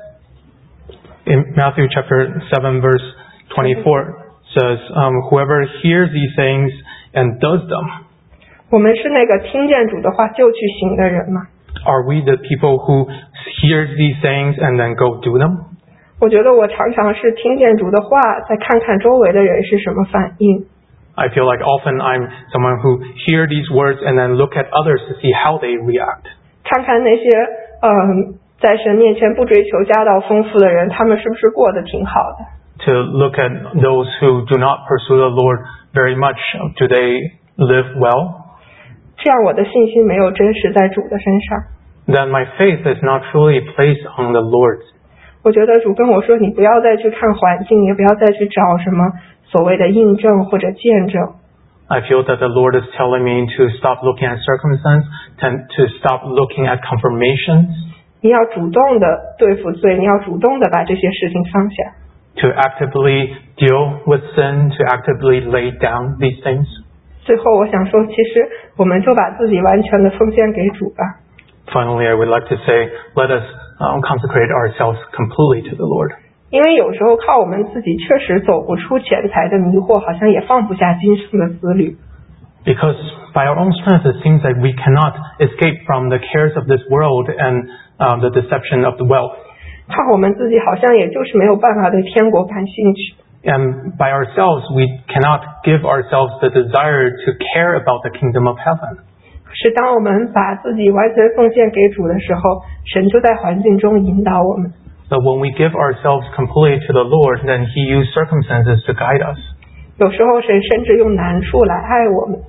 In Matthew chapter 7 verse 24 says, whoever hears these things and does them. 我们是那个听见主的话就去行的人吗？ Are we the people who hear these things and then go do them? 我觉得我常常是听见主的话，再看看周围的人是什么反应。 I feel like often I'm someone who hear these words and then look at others to see how they react. 看看那些在神面前不追求家道丰富的人，他们是不是过得挺好的？ To look at those who do not pursue the Lord very much, do they live well? 这样我的信心没有真实在主的身上。 Then my faith is not truly placed on the Lord. 我觉得主跟我说，你不要再去看环境，也不要再去找什么所谓的印证或者见证。 I feel that the Lord is telling me to stop looking at circumstance, to stop looking at confirmations. 你要主动的对付罪，你要主动的把这些事情放下。 To actively deal with sin, to actively lay down these things. 最后我想说，其实我们就把自己完全的奉献给主吧。 Finally, I would like to say, let us consecrate ourselves completely to the Lord. 因为有时候靠我们自己确实走不出钱财的迷惑，好像也放不下今生的思虑。 Because by our own strength, it seems like we cannot escape from the cares of this world and the deception of the wealth. 靠我们自己好像也就是没有办法对天国感兴趣。 And by ourselves, we cannot give ourselves the desire to care about the kingdom of heaven. 可是当我们把自己完全奉献给主的时候，神就在环境中引导我们。 But when we give ourselves completely to the Lord, then He used circumstances to guide us. 有时候神甚至用难处来爱我们。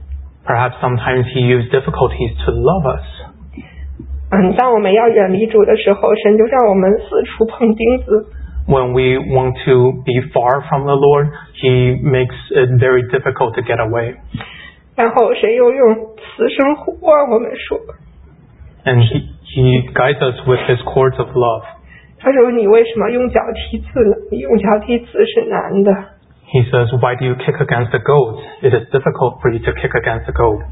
Perhaps sometimes He used difficulties to love us. 当我们要远离主的时候，神就让我们四处碰钉子。 When we want to be far from the Lord, He makes it very difficult to get away. 然后神又用慈声呼唤我们说 And He guides us with His cords of love. 他说你为什么用脚踢刺呢？你用脚踢刺是难的。 He says, why do you kick against the goads? It is difficult for you to kick against the goad.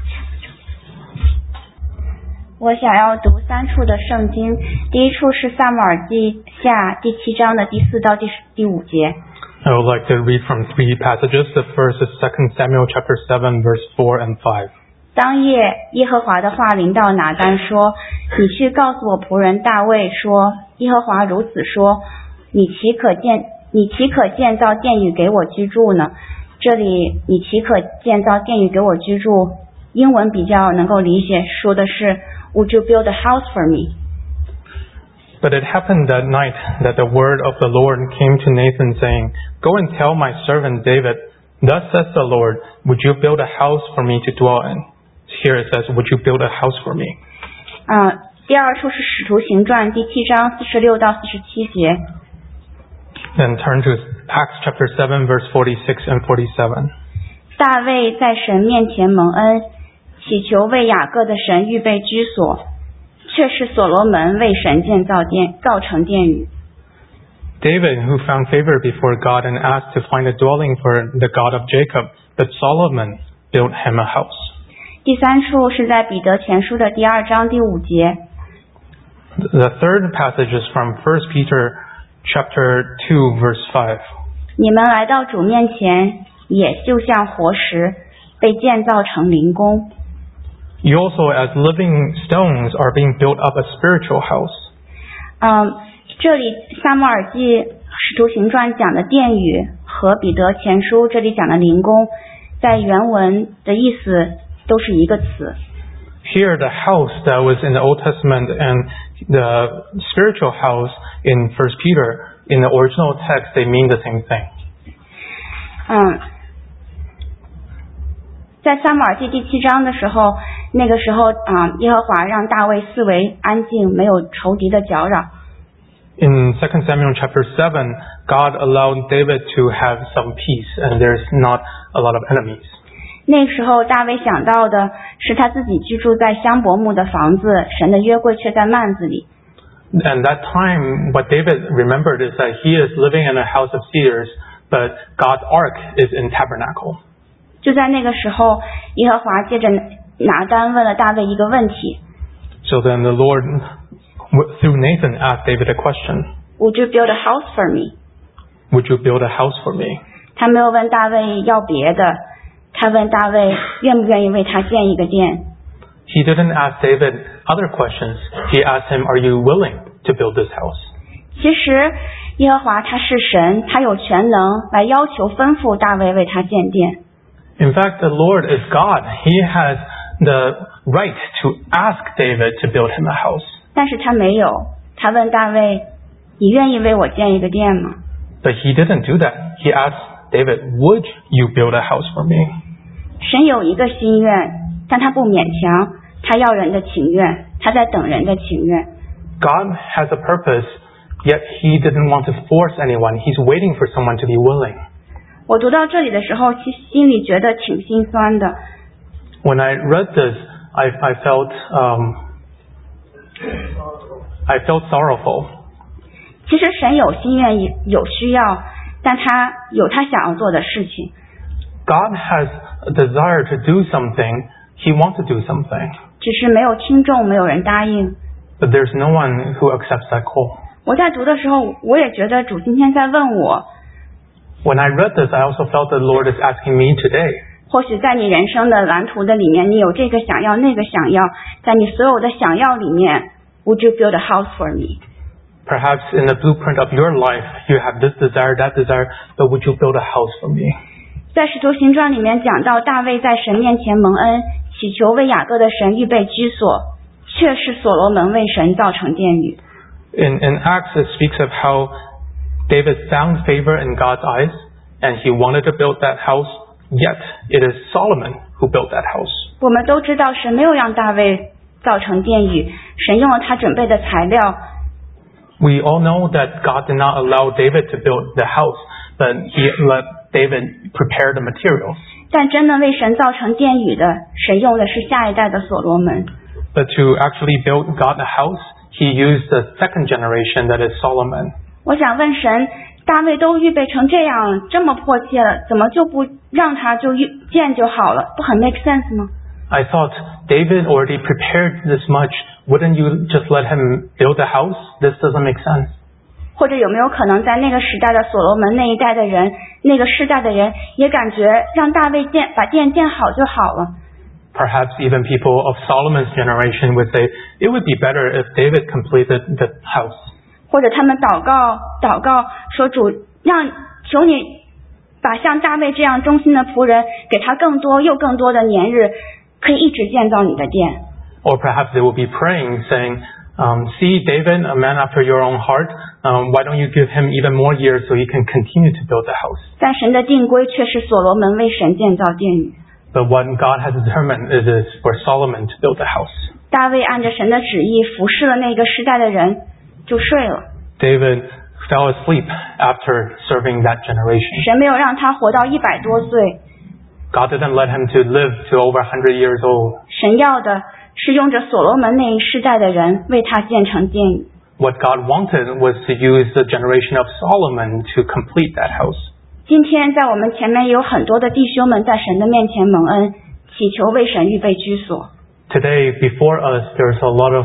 我想要读3处的圣经，第一处是撒母耳记下第7章的第4到第5节。 I would like to read from 3 passages. The first is 2 Samuel chapter 7, verse 4 and 5. 当夜，耶和华的话临到拿单说：“你去告诉我仆人大卫说，耶和华如此说：你岂可建造殿宇给我居住呢？”这里你岂可建造殿宇给我居住？英文比较能够理解，说的是 Would you build a house for me? But it happened that night that the word of the Lord came to Nathan, saying, Go and tell my servant David, Thus says the Lord, Would you build a house for me to dwell in? Here it says, Would you build a house for me? 第二处是使徒行传第7章46到47节。 Then turn to Acts chapter 7, verse 46 and 47. 大卫在神面前蒙恩，祈求为雅各的神预备居所，却是所罗门为神造成殿宇。 David, who found favor before God and asked to find a dwelling for the God of Jacob, but Solomon built him a house. 第三处是在彼得前书的第2章第5节。 The third passage is from 1 Peter chapter 2, verse 5. 你们来到主面前，也就像活石，被建造成灵宫。 You also, as living stones, are being built up a spiritual house. 这里撒母耳记使徒行传讲的殿宇和彼得前书这里讲的灵宫，在原文的意思都是一个词。 Here, the house that was in the Old Testament and the spiritual house in 1 Peter, in the original text, they mean the same thing. 在撒母耳记第7章的时候，那个时候耶和华让大卫四围安静，没有仇敌的搅扰。 In 2 Samuel chapter 7, God allowed David to have some peace and there's not a lot of enemies. 那时候大卫想到的是他自己居住在香柏木的房子，神的约柜却在幔子里。 And that time, what David remembered is that he is living in a house of cedars, but God's ark is in tabernacle. 就在那个时候，耶和华借着拿单问了大卫一个问题。 So then the Lord, through Nathan, asked David a question. Would you build a house for me? Would you build a house for me? 他没有问大卫要别的，他问大卫愿不愿意为他建一个殿。 He didn't ask David other questions. He asked him, Are you willing to build this house? 其实耶和华他是神，他有全能来要求吩咐大卫为他建殿。 In fact, the Lord is God. He has the right to ask David to build him a house. 但是他没有，他问大卫，你愿意为我建一个殿吗？ But he didn't do that. He asked David, Would you build a house for me? 神有一个心愿，但他不勉强，他要人的情愿，他在等人的情愿。 God has a purpose, yet he didn't want to force anyone. He's waiting for someone to be willing. 我读到这里的时候，心里觉得挺心酸的。 When I read this, I felt sorrowful. 其实神有心愿，有需要，但他有他想要做的事情。 God has a desire to do something. He wants to do something. 只是没有听众，没有人答应。 But there's no one who accepts that call. 我在读的时候，我也觉得主今天在问我。 When I read this, I also felt the Lord is asking me today. 或许在你人生的蓝图的里面，你有这个想要，那个想要，在你所有的想要里面 ，Would you build a house for me? Perhaps in the blueprint of your life, you have this desire, that desire, but would you build a house for me? 在使徒行传里面讲到大卫在神面前蒙恩，祈求为雅各的神预备居所，却是所罗门为神造成殿宇。 In Acts, it speaks of how David found favor in God's eyes, and he wanted to build that house, yet it is Solomon who built that house. 我们都知道神没有让大卫造成殿宇，神用了他准备的材料。 We all know that God did not allow David to build the house, but he let David prepare the materials. 但真的为神造成殿宇的，神用的是下一代的所罗门。 But to actually build God a house, he used the second generation, that is Solomon. 我想问神，大卫都预备成这样，这么迫切了，怎么就不让他就建就好了？不很 make sense 吗？ I thought, David already prepared this much. Wouldn't you just let him build a house? This doesn't make sense. 或者有没有可能在那个时代的所罗门那一代的人，那个世代的人也感觉让大卫把殿建好就好了？ Perhaps even people of Solomon's generation would say, it would be better if David completed the house. 或者他们祷告说，主求你把像大卫这样忠心的仆人，给他更多又更多的年日，可以一直建造你的殿。 Or perhaps they will be praying, saying, see David, a man after your own heart, why don't you give him even more years so he can continue to build the house? 但神的定规却是所罗门为神建造殿宇。 But what God has determined is for Solomon to build the house. 大卫按着神的旨意服侍了那个时代的人，就睡了。 David fell asleep after serving that generation. 神没有让他活到100多岁。 God didn't let him to live to over 100 years old. 神要的是用着所罗门那一世代的人为他建成殿宇。 What God wanted was to use the generation of Solomon to complete that house. 今天在我们前面有很多的弟兄们在神的面前蒙恩，祈求为神预备居所。 Today, before us, there's a lot of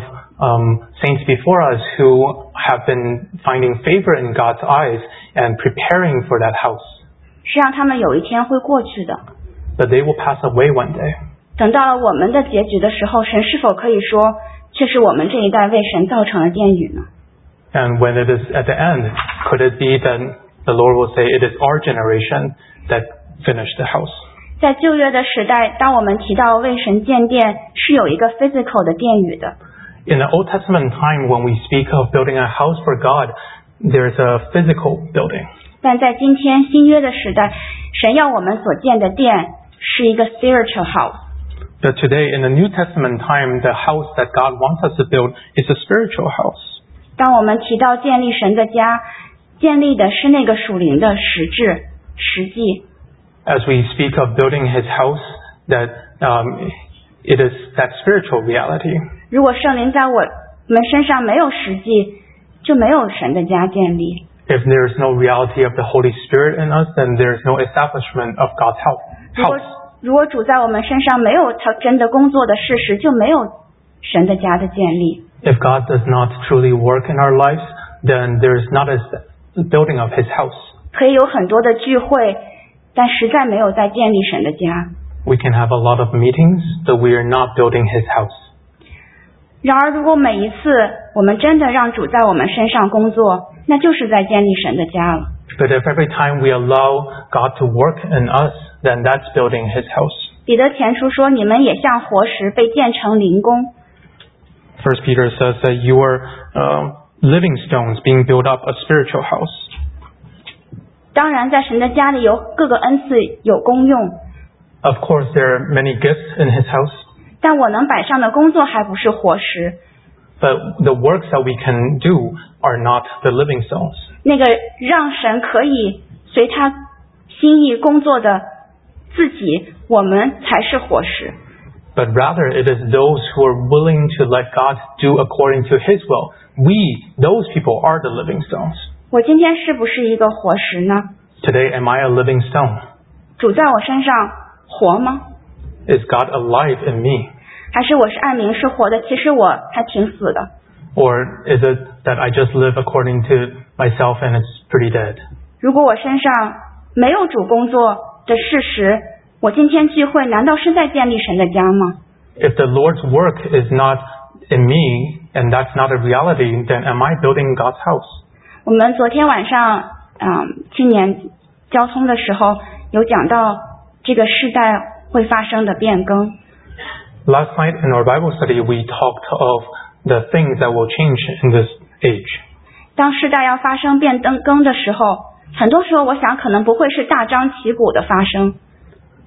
saints before us who have been finding favor in God's eyes and preparing for that house. 是让他们有一天会过去的。 But they will pass away one day. 等到了我们的结局的时候，神是否可以说，却是我们这一代为神造成了殿宇呢？ And when it is at the end, could it be that the Lord will say, it is our generation that finished the house? 在旧约的时代，当我们提到为神建殿，是有一个 physical 的殿宇的。 In the Old Testament time, when we speak of building a house for God, there's a physical building. 但在今天新约的时代，神要我们所建的殿是一个 spiritual house。 But today, in the New Testament time, the house that God wants us to build is a spiritual house. 当我们提到建立神的家，建立的是那个属灵的实质、实际。 As we speak of building His house, that it is that spiritual reality. 如果圣灵在我们身上没有实际，就没有神的家建立。 If there is no reality of the Holy Spirit in us, then there is no establishment of God's house. 如果主在我们身上没有他真的工作的事实，就没有神的家的建立。 If God does not truly work in our lives, then there is not a building of His house. 可以有很多的聚会，但实在没有在建立神的家。 We can have a lot of meetings, but we are not building His house. 然而，如果每一次我们真的让主在我们身上工作，那就是在建立神的家了。 But if every time we allow God to work in us, then that's building His house. 彼得前书说：“你们也像活石被建成灵宫。” 1 Peter says that you are living stones being built up a spiritual house. 当然，在神的家里有各个恩赐有功用。 Of course, there are many gifts in His house. 但我能摆上的工作还不是活石。 But the works that we can do are not the living stones. 那个让神可以随他心意工作的自己，我们才是活石。 But rather, it is those who are willing to let God do according to His will. Those people are the living stones. 我今天是不是一个活石呢？ Today, am I a living stone? 主在我身上活吗？ Is God alive in me? 还是我是按名是活的，其实我还挺死的。 Or is it that I just live according to myself and it's pretty dead? 如果我身上没有主工作的事实，我今天聚会难道是在建立神的家吗？ If the Lord's work is not in me and that's not a reality, then am I building God's house? 我们昨天晚上青年交通的时候有讲到这个世代会发生的变更。 Last night in our Bible study, we talked of the things that will change in this age. 当世代要发生变更的时候，很多时候我想可能不会是大张旗鼓的发生。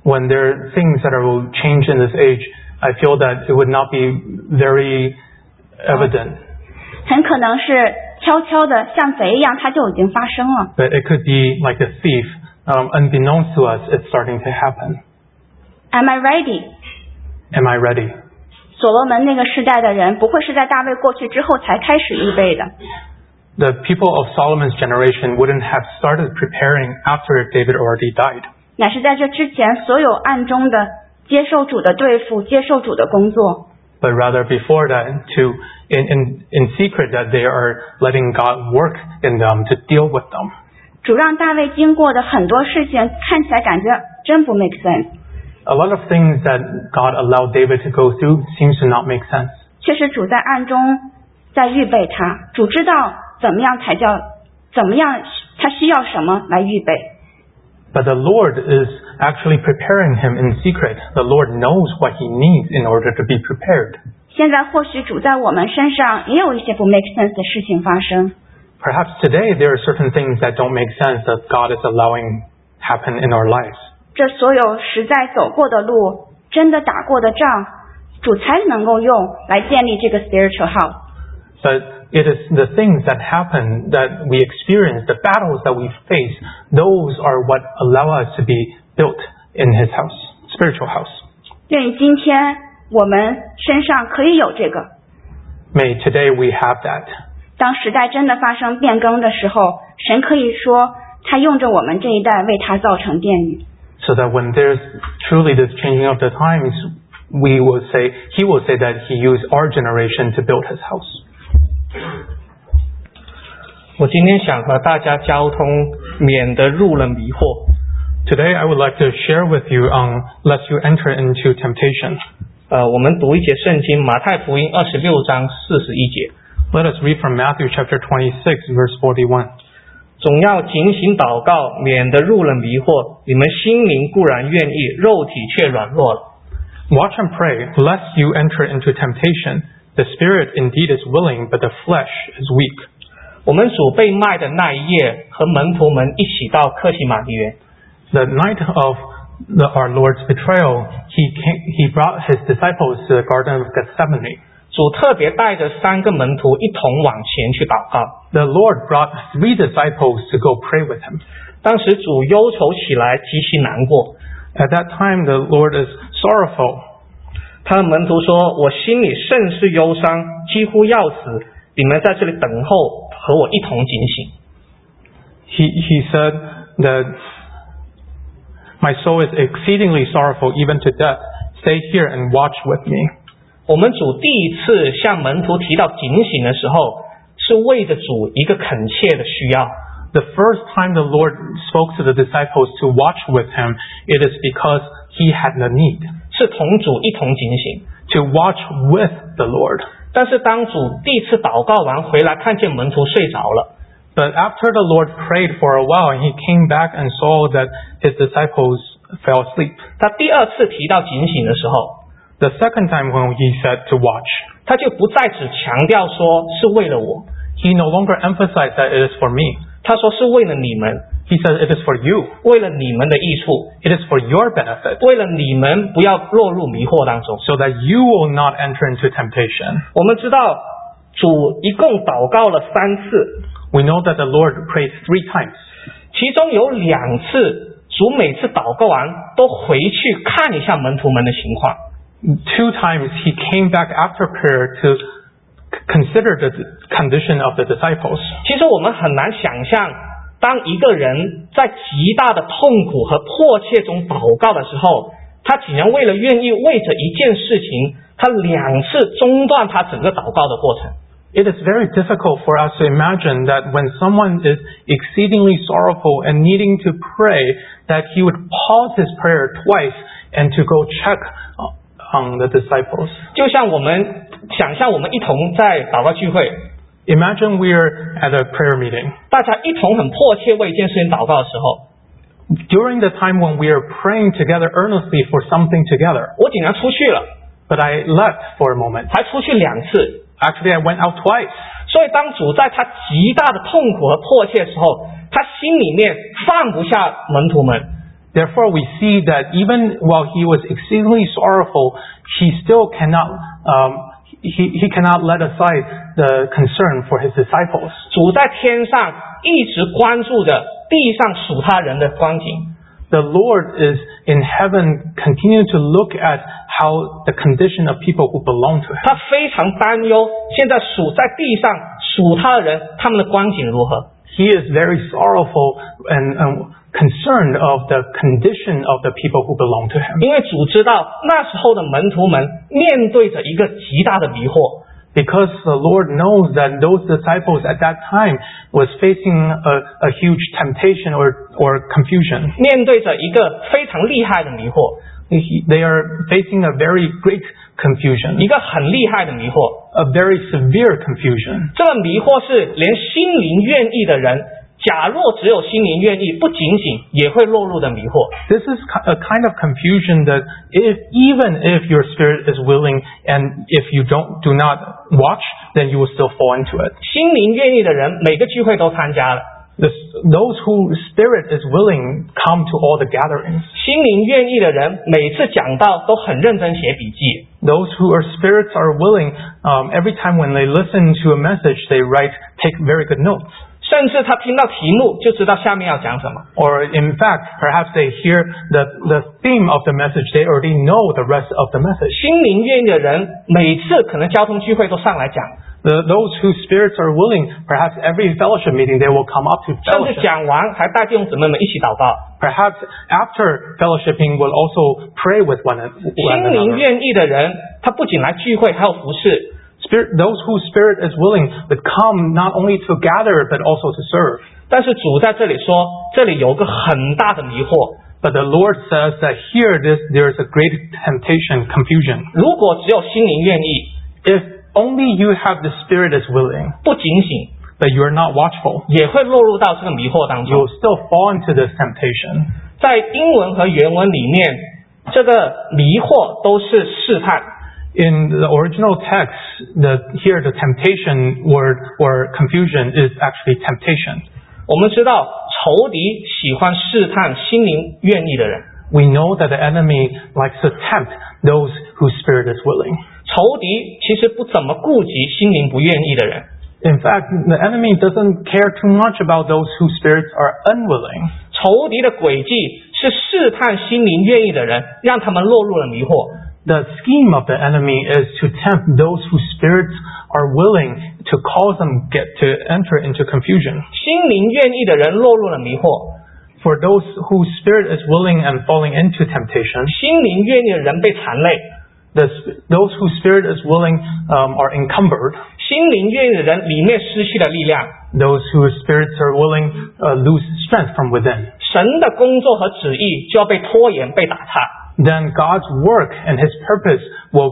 when there are things that will change in this age, I feel that it would not be very evident. 很可能是悄悄的像贼一样，它就已经发生了。 But it could be like a thief, unbeknownst to us, it's starting to happen. Am I ready? Am I ready? 所罗门那个世代的人不会是在大卫过去之后才开始预备的。 The people of Solomon's generation wouldn't have started preparing after David already died. 乃是在这之前所有暗中的接受主的对付，接受主的工作。 But rather before that, in secret, that they are letting God work in them to deal with them. 主让大卫经过的很多事情看起来感觉真不 make sense。 A lot of things that God allowed David to go through seems to not make sense. 却是主在暗中在预备他，主知道怎么样他需要什么来预备。 But the Lord is actually preparing him in secret. The Lord knows what he needs in order to be prepared. 现在或许主在我们身上也有一些不 make sense 的事情发生。 Perhaps today there are certain things that don't make sense that God is allowing happen in our lives. 这所有实在走过的路，真的打过的仗，主才能够用来建立这个 spiritual house。 But it is the things that happen, that we experience, the battles that we face, those are what allow us to be built in His house, spiritual house. 愿今天我们身上可以有这个。 May today we have that. 当时代真的发生变更的时候，神可以说他用着我们这一代为他造成殿宇。 So that when there's truly this changing of the times, He will say that He used our generation to build His house. 我今天想和大家交通，免得入了迷惑。 Today I would like to share with you lest you enter into temptation. 我们读一节圣经，马太福音26章41节。 Let us read from Matthew chapter 26, verse 41. 总要警醒祷告，免得入了迷惑。你们心灵固然愿意，肉体却软弱了。 Watch and pray, lest you enter into temptation. The spirit indeed is willing, but the flesh is weak. 我们主被卖的那一夜，和门徒们一起到客西马尼园。 The night of our Lord's betrayal, He brought His disciples to the Garden of Gethsemane. 主特别带着3个门徒一同往前去祷告。 The Lord brought 3 disciples to go pray with Him. 当时主忧愁起来，极其难过。 At that time, the Lord is sorrowful. 他的门徒说：“我心里甚是忧伤，几乎要死。你们在这里等候，和我一同警醒。” He said that my soul is exceedingly sorrowful, even to death. Stay here and watch with me. 我们主第一次向门徒提到警醒的时候，是为着主一个恳切的需要。 The first time the Lord spoke to the disciples to watch with Him, it is because He had the need. 是同主一同警醒。 To watch with the Lord. 但是当主第一次祷告完回来，看见门徒睡着了。 But after the Lord prayed for a while, and He came back and saw that His disciples fell asleep. 他第二次提到警醒的时候， The second time when He said to watch, 他就不再只强调说是为了我， He no longer emphasized that it is for me. 他说是为了你们， He said it is for you. 为了你们的益处， It is for your benefit. 为了你们不要落入迷惑当中。 So that you will not enter into temptation. 我们知道主一共祷告了3次， We know that the Lord prayed 3 times. 其中有2次，主每次祷告完都回去看一下门徒们的情况。 2 times He came back after prayer to consider the condition of the disciples. 其实我们很难想象，当一个人在极大的痛苦和迫切中祷告的时候，他竟然为了愿意为着一件事情，他2次中断他整个祷告的过程。 It is very difficult for us to imagine that when someone is exceedingly sorrowful and needing to pray, that he would pause his prayer twice and to go check on the disciples. 就像我们想象我们一同在祷告聚会， Imagine we're at a prayer meeting. 大家一同很迫切为一件事情祷告的时候， During the time when we are praying together earnestly for something together, 我竟然出去了， but I left for a moment. 还出去2次。 Actually, I went out twice. 所以当主在他极大的痛苦和迫切的时候，他心里面放不下门徒们。 Therefore, we see that even while he was exceedingly sorrowful, he still cannot he cannot let aside the concern for his disciples. 主在天上一直关注着地上属他人的光景。 The Lord is in heaven, continuing to look at how the condition of people who belong to him. 他非常担忧，现在属在地上属他的人，他们的光景如何？ He is very sorrowful and concerned of the condition of the people who belong to him. 因为主知道那时候的门徒们面对着一个极大的迷惑。 Because the Lord knows that those disciples at that time was facing a huge temptation or confusion. 面对着一个非常厉害的迷惑。 They are facing a very great confusion. 一个很厉害的迷惑。 A very severe confusion. 这个迷惑是连心灵愿意的人，假若只有心灵愿意，不警醒也会落入的迷惑。 This is a kind of confusion that even if your spirit is willing and if you do not watch, then you will still fall into it. 心灵愿意的人每个聚会都参加了。 Those whose spirit is willing come to all the gatherings. 心灵愿意的人每次讲道都很认真写笔记。 Those who are spirits are willing, every time when they listen to a message, they take very good notes. 甚至他听到题目就知道下面要讲什么。 Or in fact, perhaps they hear the theme of the message, they already know the rest of the message. 心灵愿意的人每次可能交通聚会都上来讲。 Those whose spirits are willing, perhaps every fellowship meeting they will come up to 甚至 fellowship. 讲完还带弟兄姊妹们一起祷告。 Perhaps after fellowshipping will also pray with one 心灵 another. 愿意的人，他不仅来聚会，还有服侍。 Those whose spirit is willing would come not only to gather but also to serve. 但是主在这里说，这里有个很大的迷惑。 But the Lord says that here there is a great temptation, confusion. 如果只有心灵愿意， If only you have the spirit is willing, 不警醒， but you are not watchful, 也会落入到这个迷惑当 you 中。 will still fall into this temptation. 在英文和原文里面，这个迷惑都是试探。 In the original text, here the temptation word or confusion is actually temptation. 我们知道仇敌喜欢试探心灵愿意的人。 We know that the enemy likes to tempt those whose spirit is willing. 仇敌其实不怎么顾及心灵不愿意的人。 In fact, the enemy doesn't care too much about those whose spirits are unwilling. 仇敌的诡计是试探心灵愿意的人，让他们落入了迷惑。 The scheme of the enemy is to tempt those whose spirits are willing, to cause them to enter into confusion. 心灵愿意的人落入了迷惑。 For those whose spirit is willing and falling into temptation, 心灵愿意的人被缠累。 those whose spirit is willing are encumbered. 心灵愿意的人里面失去了力量。 Those whose spirits are willing lose strength from within. 神的工作和旨意就要被拖延、被打岔。 Then God's work and His purpose will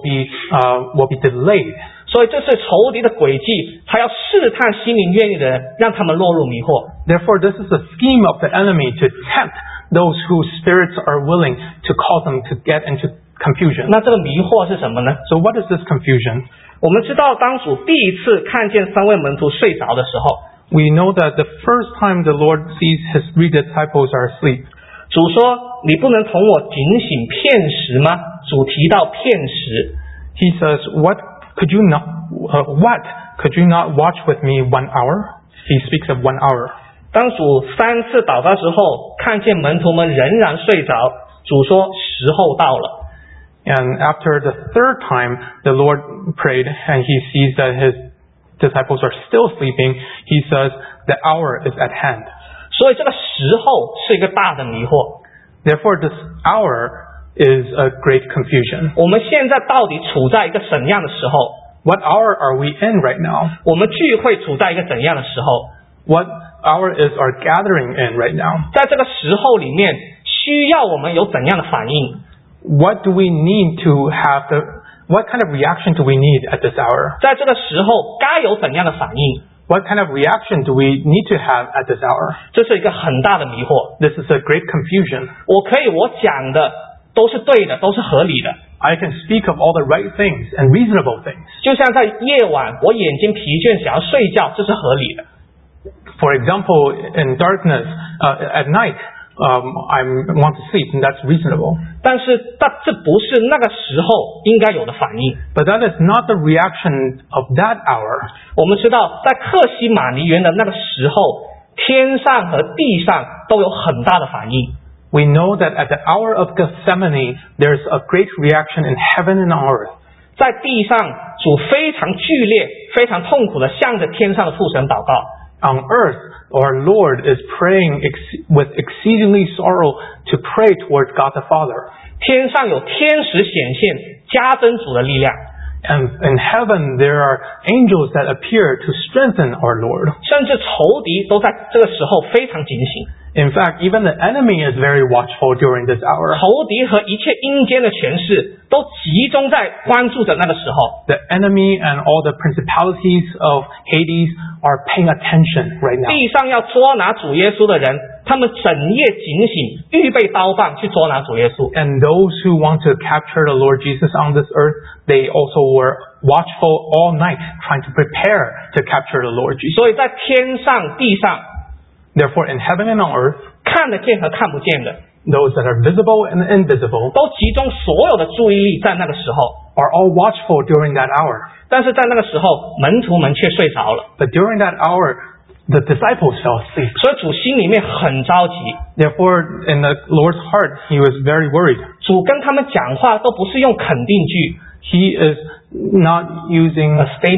be delayed. 所以这是仇敌的诡计，他要试探心灵愿意的人，让他们落入迷惑。 Therefore, this is a scheme of the enemy to tempt those whose spirits are willing, to cause them to get into confusion. 那这个迷惑是什么呢？ So what is this confusion? 我们知道，当主第一次看见三位门徒睡着的时候， We know that the first time the Lord sees His 3 disciples are asleep, 主说：“你不能同我警醒片时吗？”主提到片时， He says, What could you not watch with me 1 hour? He speaks of 1 hour. 当主3次祷告之后，看见门徒们仍然睡着，主说：“时候到了。” And after the 3rd time, the Lord prayed and He sees that His disciples are still sleeping. He says, the hour is at hand. 所以这个时候是一个大的迷惑。 Therefore, this hour is a great confusion. 我们现在到底处在一个怎样的时候？ What hour are we in right now? 我们聚会处在一个怎样的时候？ What hour is our gathering in right now? 在这个时候里面，需要我们有怎样的反应？ What do we need to have what kind of reaction do we need at this hour? 在这个时候该有怎样的反应？ What kind of reaction do we need to have at this hour? 这是一个很大的迷惑。 This is a great confusion. 我讲的都是对的，都是合理的。 I can speak of all the right things and reasonable things. 就像在夜晚，我眼睛疲倦想要睡觉，这是合理的。 For example, in darkness, at night, I want to sleep, and that's reasonable. 但这不是那个时候应该有的反应。 But that is not the reaction of that hour. 我们知道，在客西马尼园的那个时候，天上和地上都有很大的反应。 We know that at the hour of Gethsemane, there's a great reaction in heaven and on earth. 在地上，主非常剧烈、非常痛苦的向着天上的父神祷告。 On earth, our Lord is praying with exceedingly sorrow to pray towards God the Father. 天上有天使显现，加增主的力量。 And in heaven, there are angels that appear to strengthen our Lord. 甚至仇敌都在这个时候非常警醒。 In fact, even the enemy is very watchful during this hour. 仇敌和一切阴间的权势都集中在关注着那个时候。 The enemy and all the principalities of Hades are paying attention right now. 地上要捉拿主耶稣的人，他们整夜警醒，预备刀棒去捉拿主耶稣。 And those who want to capture the Lord Jesus on this earth, they also were watchful all night, trying to prepare to capture the Lord Jesus. 所以在天上、地上， Therefore, in heaven and on earth, 看得见和看不见的， those that are visible and invisible 都集中所有的注意力在那个时候。 are all watchful during that hour. 但是在那个时候，门徒们却睡着了， But during that hour, the disciples fell asleep. 所以主心里面很着急。 Therefore, in the Lord's heart, he was very worried. 主跟他们讲话都不是用肯定句 He is not using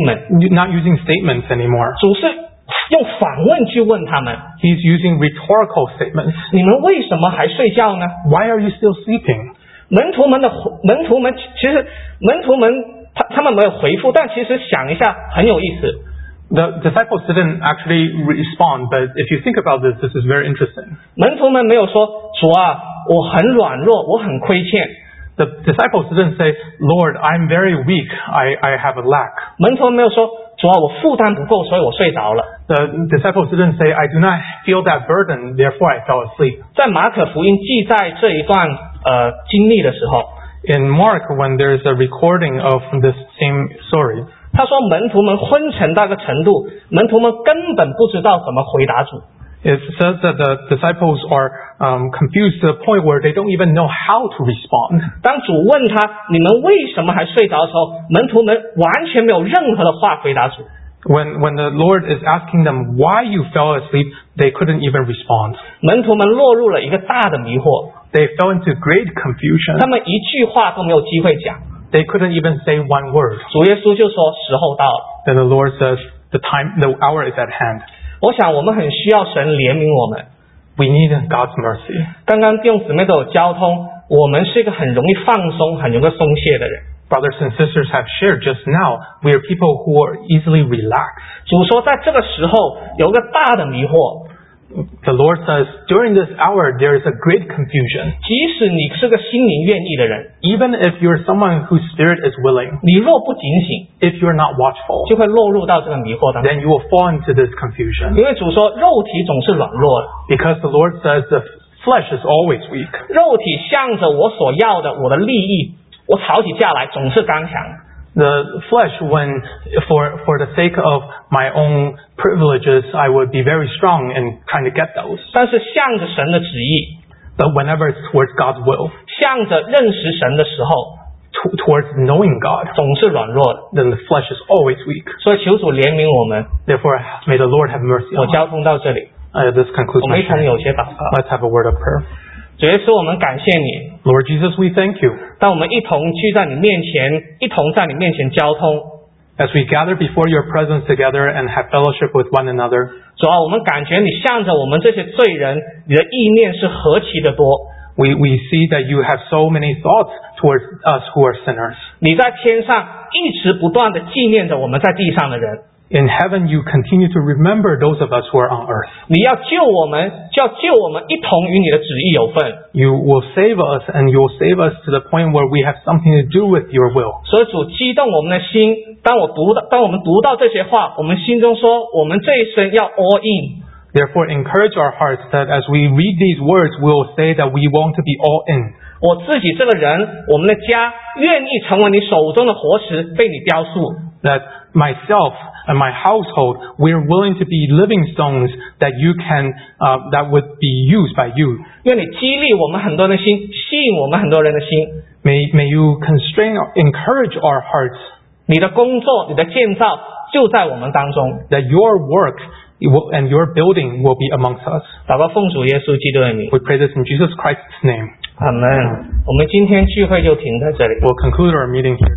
statements anymore. 主是用反问句问他们： He's using rhetorical statements. 你们为什么还睡觉呢？ Why are you still sleeping? 门徒们其实他们没有回复，但其实想一下很有意思。 The disciples didn't actually respond, but if you think about this, this is very interesting. 门徒们没有说主啊，我很软弱，我很亏欠。 The disciples didn't say, Lord, I'm very weak, I have a lack. 门徒们没有说主啊，我负担不够，所以我睡着了。 The disciples didn't say, I do not feel that burden, therefore I fell asleep. 在马可福音记载这一段经历的时候， In Mark, when there's a recording of this same story, 他说门徒们昏沉到一个程度，门徒们根本不知道怎么回答主。 it says that the disciples are confused to the point where they don't even know how to respond. 当主问他你们为什么还睡着的时候，门徒们完全没有任何的话回答主。 When the Lord is asking them why you fell asleep, they couldn't even respond. 门徒们落入了一个大的迷惑， They fell into great confusion. 他们一句话都没有机会讲。 They couldn't even say one word. 主耶稣就说时候到了。 Then the Lord says, the hour is at hand. 我想我们很需要神怜悯我们。 We need God's mercy. 刚刚弟兄姊妹都有交通，我们是一个很容易放松、很容易松懈的人。 Brothers and sisters have shared just now, we are people who are easily relaxed. 主说在这个时候有一个大的迷惑， The Lord says, during this hour there is a great confusion. 即使你是个心灵愿意的人， Even if you're someone whose spirit is willing, 你若不警醒， if you're not watchful, 就会落入到这个迷惑当中。 then you will fall into this confusion. 因为主说肉体总是软弱的， Because the Lord says the flesh is always weak. 肉体向着我所要的我的利益，我吵起架来总是刚强。 The flesh, when for the sake of my own privileges, I would be very strong in trying to get those. 但是向着神的旨意， But whenever it's towards God's will, 向着认识神的时候， towards knowing God, 总是软弱的。 then the flesh is always weak. 所以求主怜悯我们。 Therefore, may the Lord have mercy 我 on us. 交通到这里， This concludes 我 my 们一同 sharing. 有些祷告。 Let's have a word of prayer. 主耶稣，我们感谢你， Lord Jesus, we thank you. 当我们一同聚在你面前，一同在你面前交通。 As we gather before your presence together and have fellowship with one another, 主啊，我们感觉你向着我们这些罪人，你的意念是何其的多。 we see that you have so many thoughts towards us who are sinners. 你在天上一直不断的纪念着我们在地上的人。 In heaven, you continue to remember those of us who are on earth. 你要救我们，就要救我们一同与你的旨意有份。 You will save us, and you will save us to the point where we have something to do with your will. 所以主激动我们的心，当我们读到这些话，我们心中说，我们这一生要 all in。 Therefore, encourage our hearts that as we read these words, we will say that we want to be all in. 我自己这个人，我们的家，愿意成为你手中的活石，被你雕塑。 that myself and my household, we're willing to be living stones that that would be used by you. 愿你激励我们很多人的心，吸引我们很多人的心。 May you encourage our hearts. 你的工作，你的建造就在我们当中。 That your work and your building will be amongst us. 祷告奉主耶稣基督的名。 We pray this in Jesus Christ's name. 阿们。我们今天聚会就停在这里。 We'll conclude our meeting here.